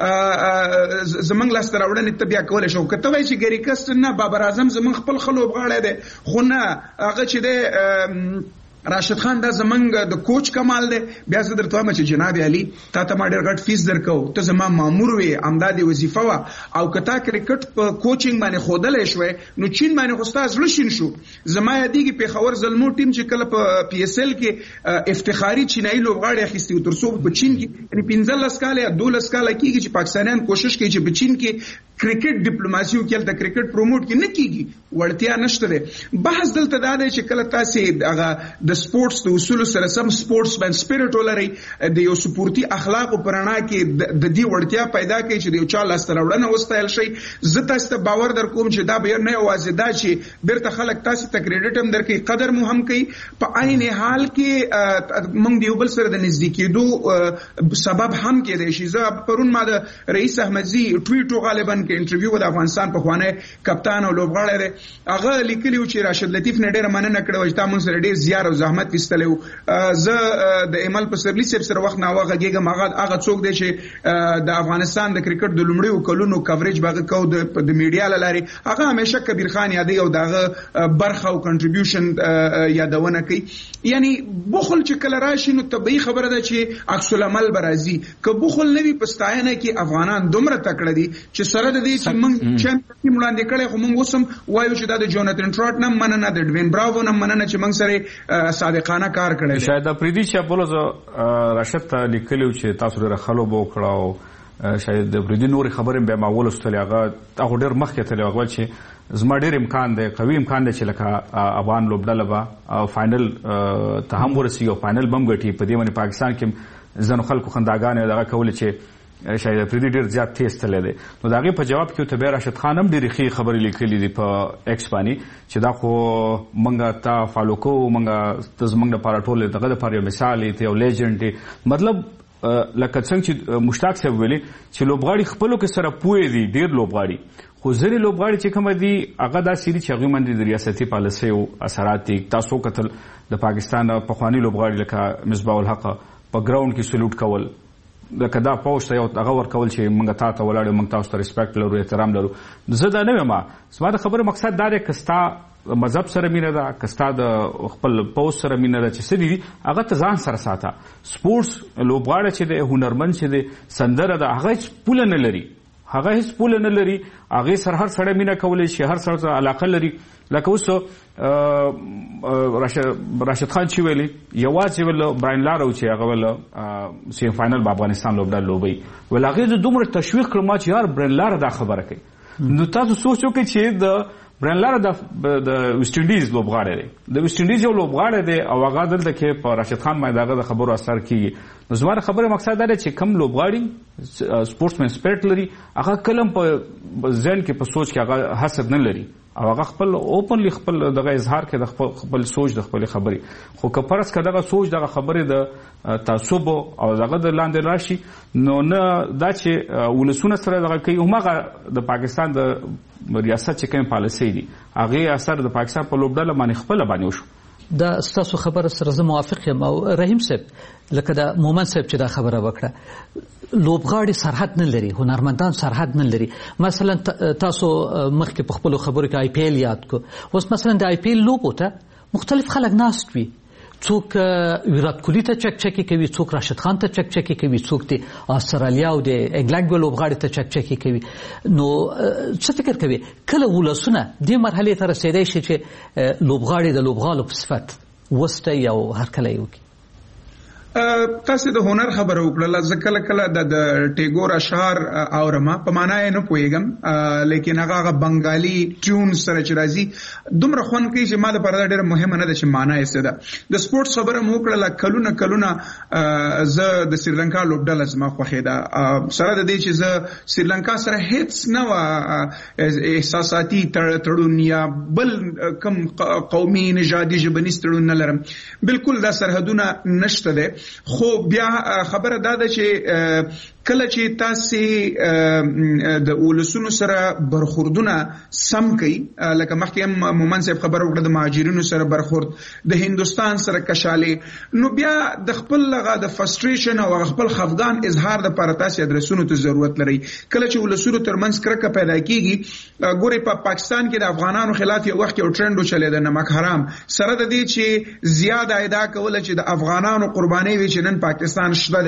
زمنګ لاس راوړنې ته بیا کول شو کته وای چې ګيري کرسټن نه بابر اعظم زمنګ خپل خلوب غاړه ده خو نه هغه چې د راشد خان دا زمنګ د کوچ کمال دی بیا زه درته وایم چې جناب علي تا ته ما ډېر غټ فیس درکو ته زما مامور وې امدادي وظیفه وا او کتا کرکټ په کوچینګ باندې خودلې شوې نو چین باندې خو استاد لشین شو زما یادېږي په خبر زلمو ټیم چې کله په پی اس ال کې افتخاري چینایي لوبغاړي اخیستي او ترڅو په چین کې یعنی پنځلس کال یا دولس کال کېږي چې پاکستانیان کوشش کوي چې په چین کې کرکټ ډیپلوماسي او کله کرکټ پروموټ کې نه کیږي ورتیا نشته ده بحث دلته دا دی چې کله تاسو هغه د سپورتس د اصول سره سم سپورتس من سپیرټ ولري د یو سپورتي اخلاق او پرانا کې د دې وړتیا پیدا کوي چې د یو چا لاس تراوړنه وستایل شي. زه تاسو ته باور در کوم چې دا به نه یوازې دا چې بیرته خلک تاسو ته کریډټ هم درکړي قدر مو هم کوي په عین حال کې موږ دیو بل سره د نزدیکېدو سبب هم کېدای شي. زه پرون ما د رئیس احمدزي ټویټ غالبا کې انټرویو د افغانستان په خوانه کپتان او لوبغاړی دی هغه لیکلی و چې راشد لطیف نه ډېر مننه کړو چې تاسو سره ډېر زیار او زحمت ایستلو. زه د ایمل پسرلی صاحب سره وخت نه واغه کېږم هغه هغه څوک دی چې د افغانستان د کرکټ د لومړیو کلونو کوریج باغ کو د میډیا لاري هغه همیشه کبیر خان یادي او دغه برخه او کنټریبیوشن یادونه کوي. یعنی بخل چې کله راشي نو طبيعي خبره ده چې عکس العمل برازي که بخل نوي پستاینه کې افغانان دومره تکړه دي چې سره د دې چې موږ چمپیون وړاندې کړي خو موږ اوسم وایو چې دا د جوناتن ټراټ نه مننه د ډوین براوو نه مننه چې موږ سره صادقانه کار کړی. شاید پریدي چې بوله راشد ته لیکلو چې تاسو لري خلو بو کړهو شاید د پریدي نور خبرې به ما ولستل هغه هغه ډېر مخکې ته هغه چې زما ډېر امکان دی قوي امکان دی چې لکه افغان لوبډله به فائنل ته هم ورسي او فائنل بم ګټي په دې باندې پاکستان کې ځنو خلکو خنداګانې دغه کول چې شاید پریدي ډېر زیات تیز تللی دی. نو د هغې په جواب کې ته بیا راشد خان هم ډېرې ښې خبرې لیکلي دي په ایکس باندې چې دا خو موږ تا فالو کوو موږ ته زموږ دپاره ټول دغه دپاره یو مثال یې ته یو لیجنډ یې مطلب لکه څنګه چې مشتاق صاحب ویلي چې لوبغاړي خپلو کې سره پوهې دي ډېر لوبغاړي خو ځینې لوبغاړي چې کومه دي هغه داسې دي چې هغوی باندې د ریاستي پالیسیو اثرات دي. تاسو کتل د پاکستان پخواني لوبغاړي لکه مصباح الحق په ګراوند کې سلوټ کول لکه دا پوسټ یو هغه ورکول چې موږ تا ته ولاړ موږ تاسو ته ریسپیکټ لرو احترام لرو. زه دا نه یم زما د خبرې مقصد دا دی که ستا مذهب سره مینه ده که ستا د خپل پوسټ سره مینه ده چې څه دي هغه ته ځان سره ساته. سپورټس لوبغاړی چې دی هنرمند چې دی سندره ده هغه هیڅ پوله نه لري هغه هیڅ پوله نه لري هغې سره هر سړی مینه کولی شي هر سړی سره علاقه لري. لکه اوس راشد خان چې ویلي یوازې ول براین لارو چې هغه ول سیمی فاینل په افغانستان لوبډله لوبوي ول هغې زه دومره تشویق کړم ما چې یار براین لاره دا خبره کوي. نو تاسو سوچ وکړئ چې د براین لاره د ویسټ انډیز لوبغاړی دی د ویسټ انډیز یو لوبغاړی دی او هغه دلته کې په راشد خان باندې هغه د خبرو اثر کېږي. نو زما د خبرې مقصد دا دی چې کوم لوبغاړي سپورټسمن سپیرټ لري هغه کله هم په ذهن کې په سوچ کې هغه حسد نه لري او هغه خپل اوپنلی خپل دغه اظهار کې د خپل سوچ د خپل خبرې خو که فرض کړه دغه سوچ دغه خبرې د تعصب او دغه د لاندې راشي نو نه دا چې ولسونه سره دغه کوي هماغه د پاکستان د ریاست چې کوم پالیسي دي هغې اثر د پاکستان په لوبډله باندې خپله باندې وشو. دا ستاسو خبره سره زه موافق یم او رحیم صاحب لکه د مومن صاحب چې دا خبره وکړه لوبغاړي سرحد نه لري هنرمندان سرحد نه لري. مثلا تاسو مخکې په خپلو خبرو کې آی پی ایل یاد کو اوس مثلا د آی پی ایل لوبو ته مختلف خلک ناست وي څوک ویرات کوهلي ته چک چکي کوي څوک راشد خان ته چک چکي کوي څوک د استرالیا او د انګلند لوبغاړي ته چک چکي کوي. نو څه فکر کوي کله ولسونه دې مرحلې ته رسیدای شي چې لوبغاړي د لوبغالو په صفت وسته یو هرکلی وکړي. تاسو د هنر خبره وکړه ځکه کله کله د ټیګور اشعار اورما په معنا یې نه پوهیږم لیکن هغه بنگالي ټیون سره چې راځي دومره خوند کوي چې ما د پرده ډېر مهمه نه ده چې معنا یې څه ده. د سپورټس خبره مو وکړه کلونه کلونه زه د سریلانکا لوبډله زما خوښې ده سره د دې چې زه سریلانکا سره هیڅ نه وه احساساتي تړون یا بل کم قومي نژادي ژبنیز تړون نه لرم بالکل دا سرحدونه نشته ده. خو بیا خبره دا ده چې کله چې تاسو د ولسونو سره برخوردونه سم کوي لکه مخکې هم مومن صاحب خبره وکړه د مهاجرینو سره برخورد د هندستان سره کشاله نو بیا د خپل لغه د فرستریشن او خپل خفګان اظهار د لپاره تاسو ادرسونو ته ضرورت لري. کله چې ولسونو ترمنځ کرکه پیدا کیږي ګوري په پاکستان کې د افغانانو خلاف یو وخت یو ټرند چلے د نمک حرام سره د دې چې زیاده ادا کول چې د افغانانو قرباني وي چې نن پاکستان شته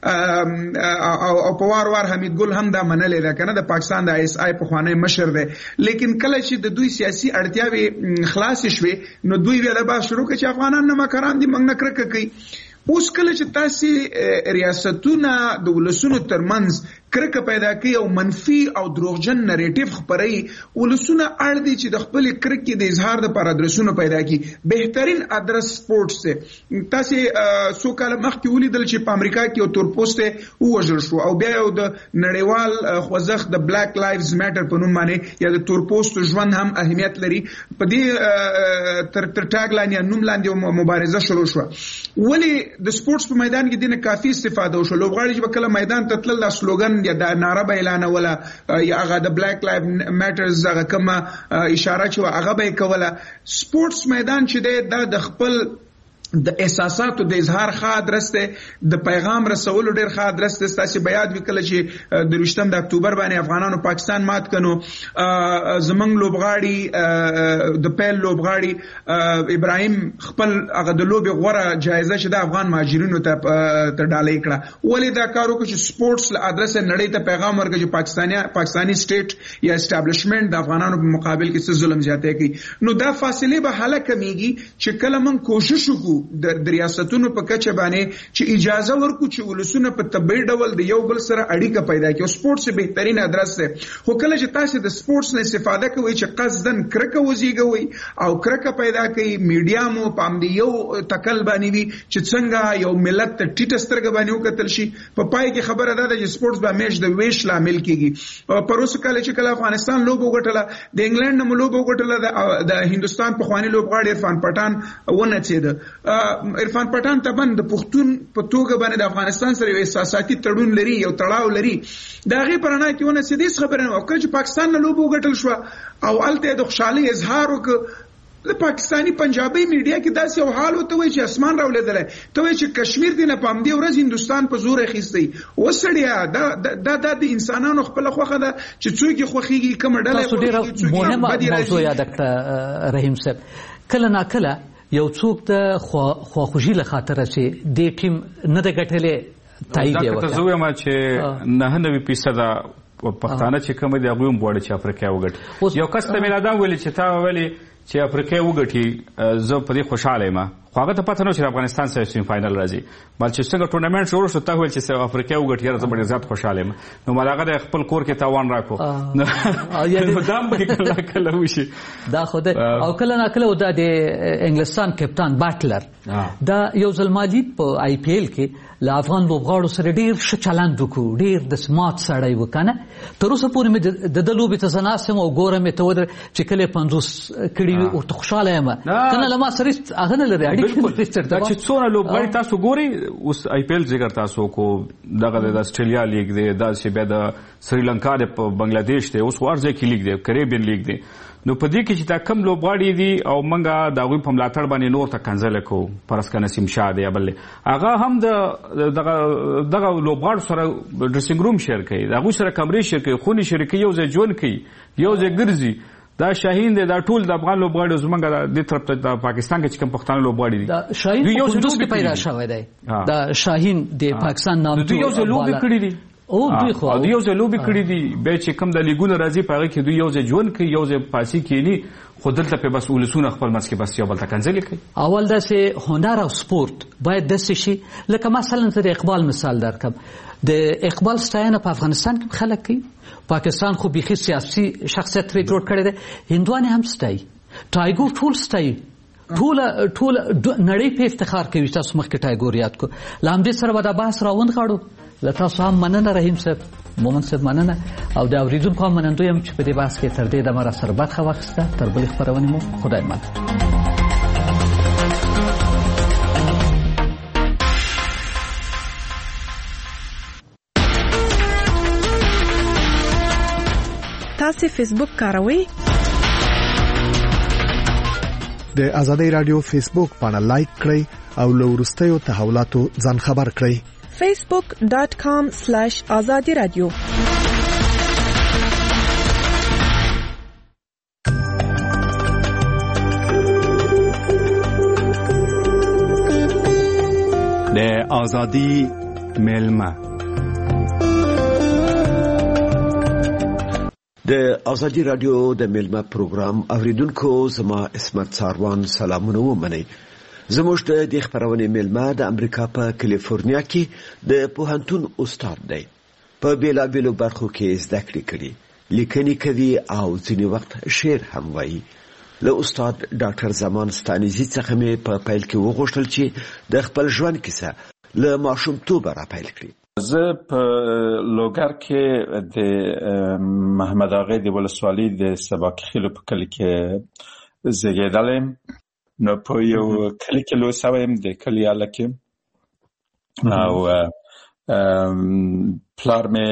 ده او په وار وار حمید ګل هم دا منلې ده کنه د پاکستان د ایس آی په خوانه مشر ده لیکن کله چې د دوی سیاسي اړتیاوي خلاص شوي نو دوی بیا د با شروع کړي چې افغانان نه مکران دي موږ نه کرکه کوي. اوس کله چې تاسو ریاستونه د ولسونو ترمنځ کرکه پیدا کوي او منفي او دروغجن نریټیو خپروي، ولسونه اړ دي چې د خپل کرکې د اظهار لپاره ادرسونه پیدا کړي. بهترین ادرس سپورټس دی. تاسو څو کال مخکې ولیدل چې په امریکا کې یو تور پوسټ ووژل شو او بیا یو د نړیوال خوځښت د بلیک لایفز میټر په نوم باندې یا د تور پوسټ ژوند هم اهمیت لري په دې تر تر ټاګ لاندې نوم لاندې مبارزه شروع شو. ولی د سپورټس په میدان کې دنه کافي استفاده وشو. لوبغاړي چې کله میدان ته تلل د سلوګن یا د ناره به اعلان ولا یا هغه د بلیک لایف میټرز هغه کومه اشاره چې هغه به کوله. سپورټس میدان چې دی دا د خپل د احساساتو د اظهار ښه ادرس دی، د پیغام رسولو ډیر ښه ادرس دی. تاسو به یاد وکړئ چې د ویشتم د اکتوبر باندې افغانانو پاکستان مات کړو. زمنګ لوبغاړي د پیل لوبغاړي ابراهیم خپل هغه د لوبي غوړه جایزه چې د افغان مهاجرینو ته تر ډالۍ کړه. ولې دا کار وکړ چې سپورټس له ادرس نړۍ ته پیغام ورکړي چې پاکستاني پاکستاني سټیټ یا اسټابلیشمنت د افغانانو په مقابل کې څه ظلم زیاته کوي. نو دا فاصله به حل کمیږي چې کله موږ کوشش وکړو د ریاستونو په کچه باندې چې اجازه ورکو چې ولسونه په طبيعي ډول د یو بل سره اړیکه پیدا کړي. سپورټس بهترین ادرس دی. خو کله چې تاسو د سپورټس نه استفاده کوئ چې قصدن کرکه وزيږوي او کرکه پیدا کوي، میډیا مو پام دی یو تکل باندې وي چې څنګه یو ملت ته ټیټ سترګه باندې وکتل شي. په پای کې خبره ده چې سپورټس به همیش د ویش لامل کیږي. پروسه کله چې کله افغانستان لوبو غټله، د انګلند نو لوبو غټله، د هندستان په خواني لوبغاړي عرفان پټان ونه چید. عرفان پټان تبن د پښتون په توګه باندې د افغانستان سره یو احساساتي تړون لري، یو تړاو لري. دا غي پرانه کې ونه سیدیس خبره نه وکړي چې پاکستان له لوبو غټل شو او الته د خوشحالي اظهار وکړ. د پاکستانی پنجابي میډیا کې داسې یو حال وته وي چې اسمان راولېدل ته وي چې کشمیر دی نه پام دی ورځ هندستان په زور اخیستی. وسړیا دا دا د انسانانو خپل خوخه ده چې څوک خوخيږي کوم ډله. تاسو ډیره مهمه موضوع یاد کړه رحیم صاحب. کله نا کله یو څوک د خواخوږي له خاطر چې د ټیم نه د ګټلې تایید یې وکړ. زه وایم چې نه نوي فیصد پښتانه چې کوم دی هغه هم غواړي چې افریقا وګټي. یو کس ته مې دا ویلي چې تا ویلي چې افریقا وګټي زه په دې خوشاله یم. خو هغه ته پته نه چې افغانستان سره سیمی فائنل راځي. بل چې څنګه ټورنمنت شروع شو ته ویل چې افریقا وګټي زه ډېر زیات خوشاله یم. نو مالاغه د خپل کور کې تاوان راکو یعنی دام به کله کله وشي دا خو ده. او کله نه کله د انګلستان کپتان باټلر دا یو ځلمالي په آی پی ایل کې له افغان لوبغاړو سره ډېر ښه چلند وکړو، ډېر د سمارټ سړی و کنه. تر اوسه پورې مې د د لوبې ته زناسم او ګورم ته ودر چې کله پنځوس کړي وي او خوشاله یم کنه لما سره هغه نه لري اړیکه دا چې څونه لوبغاړي تاسو ګوري اوس آی پی ایل ذکر تاسو کو دغه د استرالیا لیگ دی، دا چې بیا د سریلانکا د بنگلاديش دی، اوس ورځي کې لیگ دی، کریبین لیگ دی. نو په دې کې چې دا کم لوبغاړي دي او منګه دا غوي په ملاتړ باندې نور ته کنځل کو پرس کنه سیم شاده یا بل هغه هم د دغه دغه لوبغاړو سره ډریسینګ روم شیر کوي، دا غو سره کمرې شیر کوي، خوني شریکي یو ځای جون کوي، یو ځای ګرځي. دا شاهین دی، دا ټول د افغان لوبغاړي زمونږ د طرف ته د پاکستان کې کوم پښتانه لوبغاړي دي. دا شاهین په کندوز کې پیدا شوی دی. دا شاهین د پاکستان نام دی یو ځای لوبي کړی دي او دوی خو دوی یو ځای لوبي کړی دي. به چې کوم د لیګونو راځي په هغه کې دوی یو ځای جون کوي، یو ځای پاسي کېنی، خو دلته په بس ولسونه خپل منځ کې بس یو بل ته کنځلې کوي. اول داسې هنر او سپورت باید داسې شي لکه مثلا د اقبال مثال درکم. د اقبال ستاینه په افغانستان کې خلک کوي، پاکستان خو بيخي سیاسي شخصیت لري جوړ کړی دی، هندوانه هم ستایي، ټایګور ټول ستایي، ټول ټول نړۍ په افتخار کوي. تاسو مخکې ټایګور یاد کو لامدې سره به دا بحث راوند غاړو. له تاسو هم مننه رحیم صاحب، مومن صاحب مننه او د اوریدونکو هم منندوی یم چې په دې بحث کې تر دې د مرا سره برخه واخیسته. تر بلې خپرونې مو خدای مان. تاسو فیسبوک کاروئ؟ د ازادي رادیو فیسبوک باندې لایک کړئ او له وروستیو تحولاتو ځان خبر کړئ. facebook dot com slash azadi radio. د ازادي ملما د ازادي رادیو د ملما پروګرام اوریدونکو زما اسمت ساروان سلامونه ومنئ. زموږ د دې خپرونې میلمه د امریکا په کالیفورنیا کې د پوهنتون استاد دی. په بیلابیلو برخو کې زده کړې کړي، لیکنې کوي او ځینې وخت شعر هم وایي. له استاد ډاکټر زمان ستانیزي څخه مې په پیل کې وغوښتل چې د خپل ژوند کیسه له ماشومتوبه را پیل کړي. زه په لوګر کې د محمد اغا د ولسوالۍ د سباکي خیلو په کلي کې زیږېدلی. نو په یو کلي کې لوی سوی یم، د کلي هلک یم، او پلار مې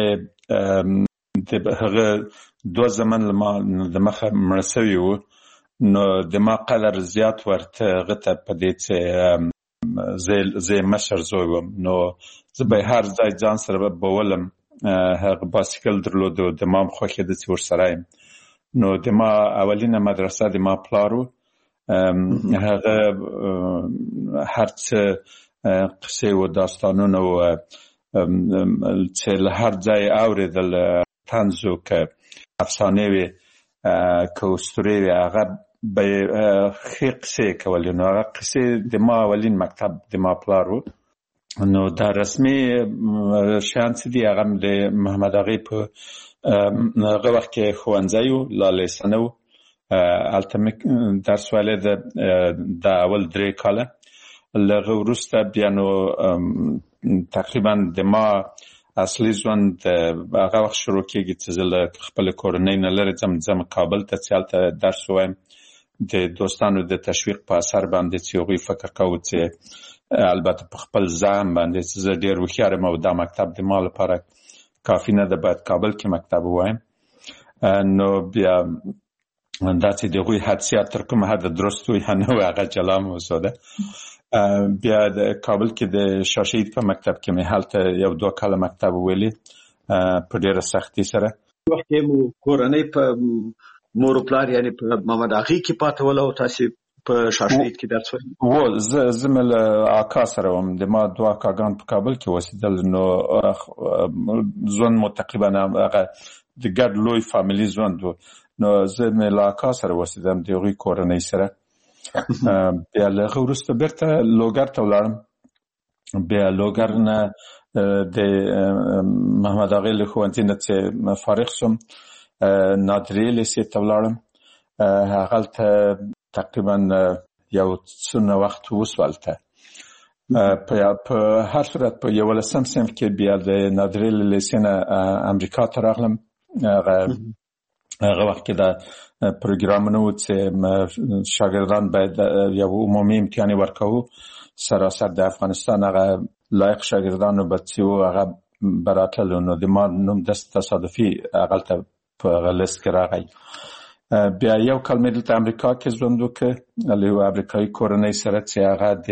د هغه دوه زمن د مخه مړه سوي وو. نو د ما قدر زیات ورته هغه ته په دې چې زه یې مشر زوی وم، نو زه به هر ځای ځان سره بولم. هغه بایسکل درلود او د ما هم خوښېده چې ورسره یم. نو د ما اولینه مدرسه د ما پلار و. هغه هر څه قصې و داستانونه و چې له هر ځای اورېدل، طنز و که افسانې وې که اسطورې وې، هغه به یې ښې قصې کولې. نو هغه قصې د ما اولین مکتب د ما پلار و. نو دا رسمي شیان څه دي، هغه د محمد اغا په هغه وخت کې ښوونځی و، لالې سنه و. هلته مې درس ویلی د اول درې کاله. له هغه وروسته بیا نو تقریبا د ما اصلي ژوند هغه وخت شروع کېږي چې زه له خپلې کورنۍ نه لرې ځم ځم کابل ته چې هلته درس ووایم. د دوستانو د تشویق په اثر باندې چې هغوی فکر کوو چې البته په خپل ځان باندې چې زه ډېر هوښیار یم او دا مکتب د ما لپاره کافي نه ده، باید کابل کې مکتب ووایم. نو بیا دا چې د هغوی حدسیات تر کومه حده درست وي یا نه وي، هغه جلا موضوع ده. بیا د کابل کې د شاه شهید په مکتب کې مې هلته یو دوه کاله مکتب وویلي په ډېره سختي سره. وخت کې مو کورنۍ په مور و پلار یعنې په محمد اغا کې پاته وله او تاسې په شاه شهید کې درس ویل؟ و زه زه مې له اکا سره وم. د ما دوه اکاګان په کابل کې اوسېدل. نو ژوند مو تقریبا هغه د ګډ لوی فامیلي ژوند و. نو زه مې له اکا سره اوسېدم، د هغوی کورنۍ سره. بیا له هغه وروسته بېرته لوګر ته ولاړم. بیا لوګر نه د محمد اغا له ښوونځي نه چې فارغ شوم نادرې لیسې ته ولاړم. هغلته تقریبا یو څونه وخت وسو. هلته په هر صورت په یولسم صنف کې بیا د نادرې له لیسې نه امریکا ته راغلم. هغه هغه وخت کې دا پروګرامونه و چې شاګردان باید یو عمومي امتحان ورکوو سراسر د افغانستان. هغه لایق شاګردانو به چې و هغه به راتللو. نو د ما نوم داسې تصادفي هغلته په هغه لیست کې راغی. بیا یو کال مې دلته امریکا کې ژوند وکړ له یو امریکایي کورنۍ سره چې هغه د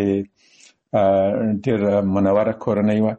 ډېر منوره کورنۍ وه.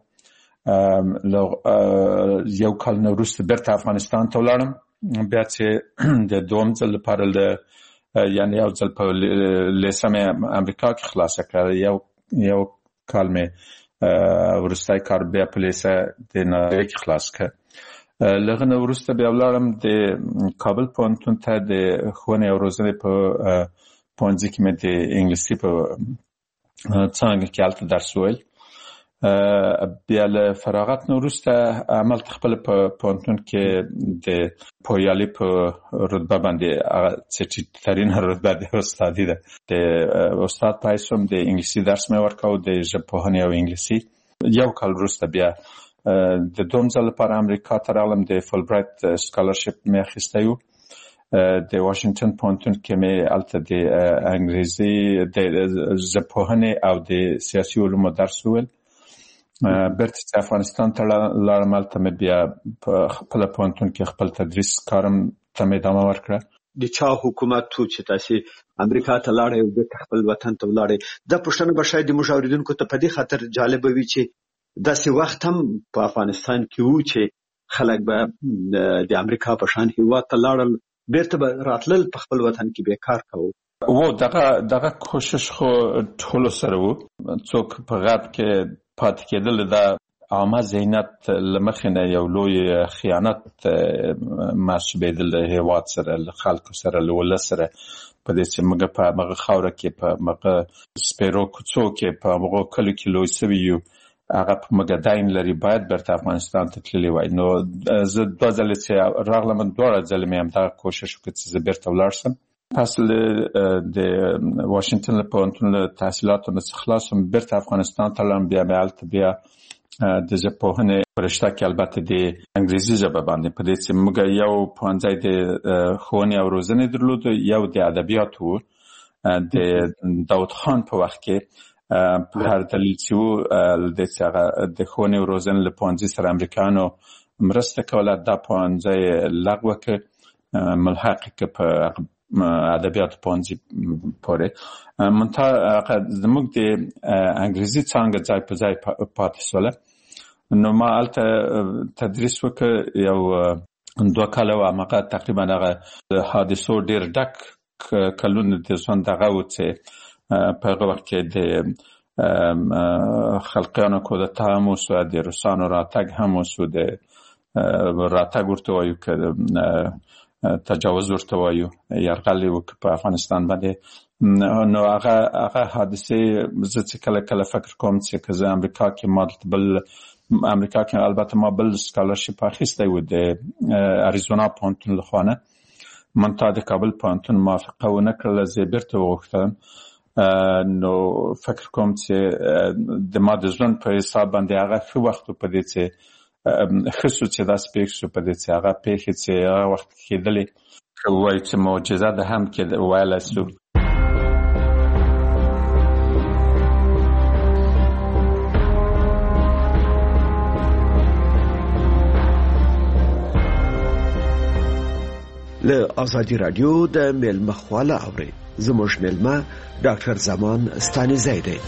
یو کال نه وروسته بېرته افغانستان ته ولاړم. بیا چې د دوم ځل لپاره له یعنې یو ځل په لیسه مې امریکا کې خلاصه کړه. یو یو کال مې وروستی کار بیا په لیسه د نړۍ کې خلاص کړه. له هغه نه وروسته بیا ولاړم د کابل پوهنتون ته د ښوونې او روزنې په پوهنځي کې مې د انګلیسي په څانګه کې هلته درس وویل. بیا له فراغت نه وروسته هملته خپله په پوهنتون کې د پوهیالي په رتبه باندې هغه چې ټیټترینه رتبه د استادي ده د استاد په حیث هم د انګلیسي درس مې ورکاو، د ژبپوهنې او انګلیسي. یو کال وروسته بیا د دوم ځل لپاره امریکا ته راغلم. د فولبرایټ سکالرشپ مې اخیستی و. د واشنګټن پوهنتون کې مې هلته د انګریزي د ژبپوهنې او د سیاسي علومو درس وویل. بیرته چې افغانستان ته لاړم، هلته مې بیا په خپله پوهنتون کې خپل تدریس کارم ته مې ادامه ورکړه. د چا حکومت و چې تاسې امریکا ته لاړئ او بیرته خپل وطن ته ولاړئ؟ دا پوښتنه به شاید د موږ اورېدونکو ته په دې خاطر جالبه وي چې داسې وخت هم په افغانستان کې و چې خلک به د امریکا په شان هېواد ته لاړل، بیرته به راتلل، په خپل وطن کې به کار کوو. و دغه دغه کوشش خو ټولو سره و. څوک په غرب کې پاتې کېدل د عامه ذهنیت له مخې نه یو لوی خیانت محسوبېدل د هېواد سره، له خلکو سره، له ولس سره په دې چې موږ په هغه خاوره کې په هغه سپیرو کوڅو کې په هغه کلو کې لوی سوي یو هغه په موږ داین لري باید برته افغانستان ته تللی وای. نو زه دوه ځلې چې راغلم دوه ځلې مې هم دا کوشش وکړ چې زه برته ولاړ شم. اصل د واشنگټن له پوهنتون له تحصیلاتو نه خلاصم برته افغانستان ته لاړم. بیا مې هلته بیا د ژبپوهنې په رشته کې البته د انګریزي ژبه باندې په دې چې موږ یو پوهنځی د ښوونې او روزنې درلود، یو د ادبیاتو و. د داود خان په وخت کې په هر دلیل چې و د ښوونې او روزنې له پوهنځي سره امریکایانو مرسته کوله، دا پوهنځی لغوه کړ، ملحق کړ په ادبیاتو پوهنځي پورې. منتها زموږ د انګریزي څانګه ځای په ځای پاتې شوله. نو ما هلته تدریس وکړ یو دوه کاله و. هماغه تقریبا هغه حادثو ډېر ډک کلونه د ژوند دغه و چې په هغه وخت کې د خلقیانو کودتا هم وسوه، د روسانو راتګ هم وسو، د راتګ ورته وایو که تجاوز ورته وایو، یرغل یې وکړ په افغانستان باندې. نو هغه هغه حادثې زه چې کله کله فکر کوم چې که زه امریکا کې ما دلته بل امریکا کې البته ما بل سکالرشپ اخیستی و د اریزونا پوهنتون له خوا نه، منتها د کابل پوهنتون موافقه ونه کړله، زه یې بېرته وغوښتم. نو فکر کوم چې د ما د ژوند په حساب باندې هغه ښه وخت و په دې چې ښه شو چې داسې پېښ شو، په دې چې هغه پېښې چې هغه وخت کېدلې که ووایو چې معجزه ده هم ویلی شو. له ازادي رادیو د میلمه خواله اوري. زموږ میلمه ډاکټر زمان ستانیزی دی.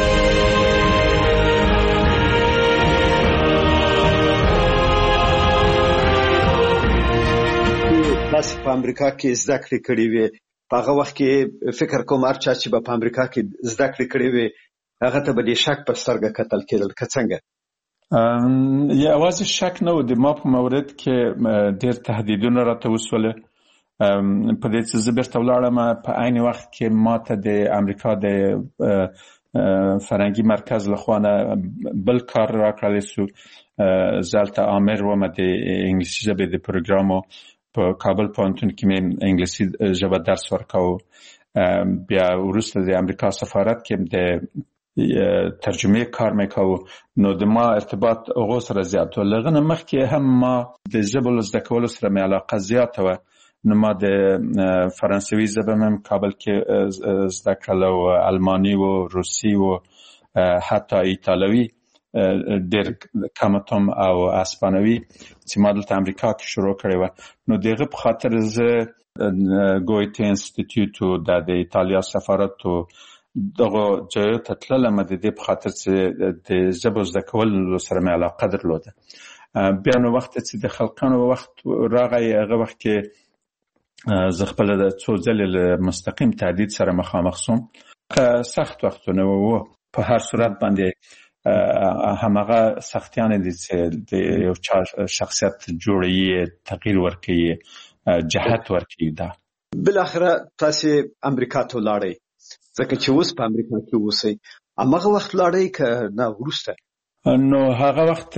تاسو په امریکا کې زده کړې کړې وې، په هغه وخت کې فکر کوم هر چا چې په امریکا کې زده کړې کړې وې هغه ته به د شک په سترګه کتل کېدل، که څنګه؟ یوازې شک نه و، د ما په مورد کې ډېر تهدیدونه راته وسوله. په دې چې زه بیرته ولاړم په عین وخت کې ما ته د امریکا د فرهنګي مرکز له خوا نه بل کار راکړلی شو. زه هلته آمر وم د انګلیسي ژبې د پروګرامو په کابل پوهنتون کې مې انګلیسي ژبه درس ورکاوه. بیا وروسته د امریکا سفارت کې د ترجمه کار مې کاوه. نو د ما ارتباط هغو سره زیات و. له هغه نه مخکې هم ما د ژبو له زده کولو سره مې علاقه زیاته وه. نو ما د فرانسوي ژبه مې کابل کې زده کړله و، الماني و، روسي و، حتی ایتالوي ډېر کمتم او اسپانوي چې ما دلته امریکا کې شروع کړې وه. نو د هغه په خاطر زه ګویته انسټیټیوټ و د ایټالیا سفارت و دغه ځایو ته تللم د دې په خاطر چې د ژبو زده کولو سره مې علاقه درلوده. بیا نو وخت چې د خلقانو وخت راغی، هغه وخت کې زه خپله د څو ځلې له مستقیم تهدید سره مخامخ شوم. سخت وختونه و، په هر صورت باندې هماغه سختیانې دي چې د یو چا شخصیت جوړوي، تغییر ورکوي، جهت ورکوي. دا بالاخره تاسې امریکا ته ولاړئ، ځکه چې اوس په امریکا کې اوسئ. هماغه وخت ولاړئ که نه وروسته؟ نو هغه وخت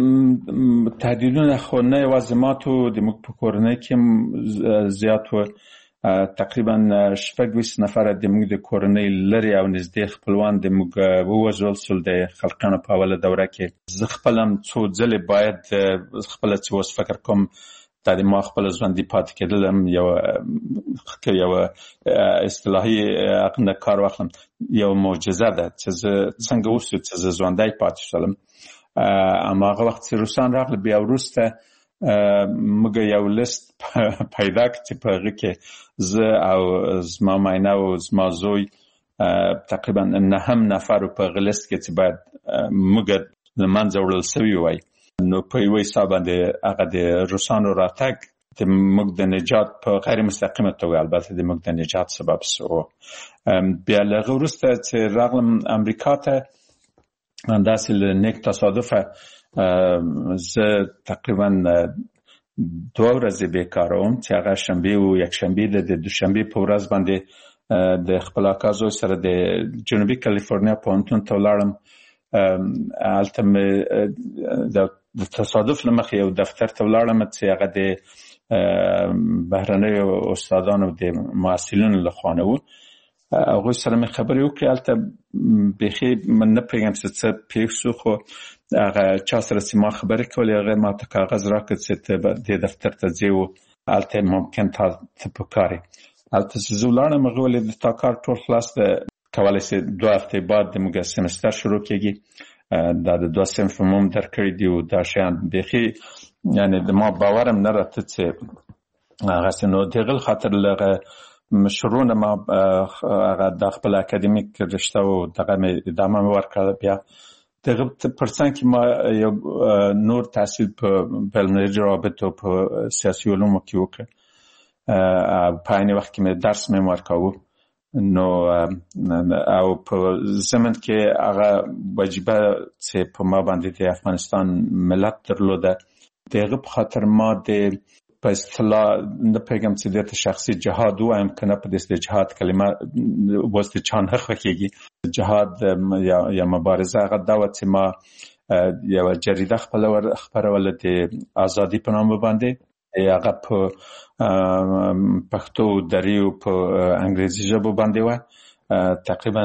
تهدیدونه خو نه یوازې ماتو، د موږ په کورنۍ کې زیات و. تقریبا شپږ ویشت نفره د موږ د کورنۍ لرې او نږدې خپلوان د موږ ووژل شول د خلقیانو په اوله دوره کې. زه خپل هم څو ځلې باید خپله چې اوس فکر کوم دا د ما خپله ژوندي پاتې کېدل هم یوه یوه اصطلاحي نه کار واخلم یو معجزه ده چې زه څنګه وشو چې زه ژوندی پاتې شولم. هماغه وخت چې روسان راغله، بیا وروسته موږ یو لیست پیدا کړ چې په هغه کې زه او زما ماینه او زما زوی تقریبا نهم نفر په هغه لیست کې چې باید موږ له منځه وړل سوي وای. نو په یوه حساب باندې هغه د روسانو راتګ د موږ د نجات په غیر مستقیمه توګه البته د موږ د نجات سبب شو. بیا له هغه وروسته چې راغلم امریکا ته، داسې له نیک تصادفه زه تقریبا دوه ورځې بیکاره وم چې هغه شنبې او یکشنبې د دوشنبې په ورځ باندې د خپل اکا زوی سره د جنوبي کالیفورنیا پوهنتون ته ولاړم. هلته مې د تصادف له مخې یو دفتر ته ولاړم چې هغه د بهرنیو استادانو د محصلینو له خوا نه و. هغوی سره مې خبرې وکړې. هلته بیخي من نه پوهېږم چې څه پېښ شو، خو هغه چا سره چې ما خبرې کولې هغه ما ته کاغذ راکړ چې ته به دې دفتر ته ځې و هلته ممکن تا ته په کار یې. هلته چې زه ولاړم هغې ویلې د تا کار ټول خلاص ده، کولی شې دوه هفتې بعد د موږ سمستر شروع کېږي. دا د دوه صنف مو هم درکړي دي او دا شیان بیخي یعنې د ما باور هم نه راته چې هغسې. نو د هغه خاطر له هغه شروع نه ما هغه د خپل اکاډمیک رشته او دغه مې ادامه مې ورکړه. بیا دغه پر څنګ کې ما یو نور تحصیل په بین‌المللي روابطو په سیاسي علومو کې وکړ. په عین وخت کې مې درس مې ورکاوه. نو او په زمن کې هغه وجیبه چې په ما باندې د افغانستان ملت درلوده، د هغه په خاطر ما د په اصطلاح نه پوهېږم چې دې ته شخصي جهاد ووایم که نه. په دې د جهاد کلمه اوس د چا نه خوښېږي. جهاد یا مبارزه هغه دا وه چې ما یوه جریده خپروله د ازادي په نامه باندې. هغه په پښتو دري او په انګریزي ژبو باندې وه. تقریبا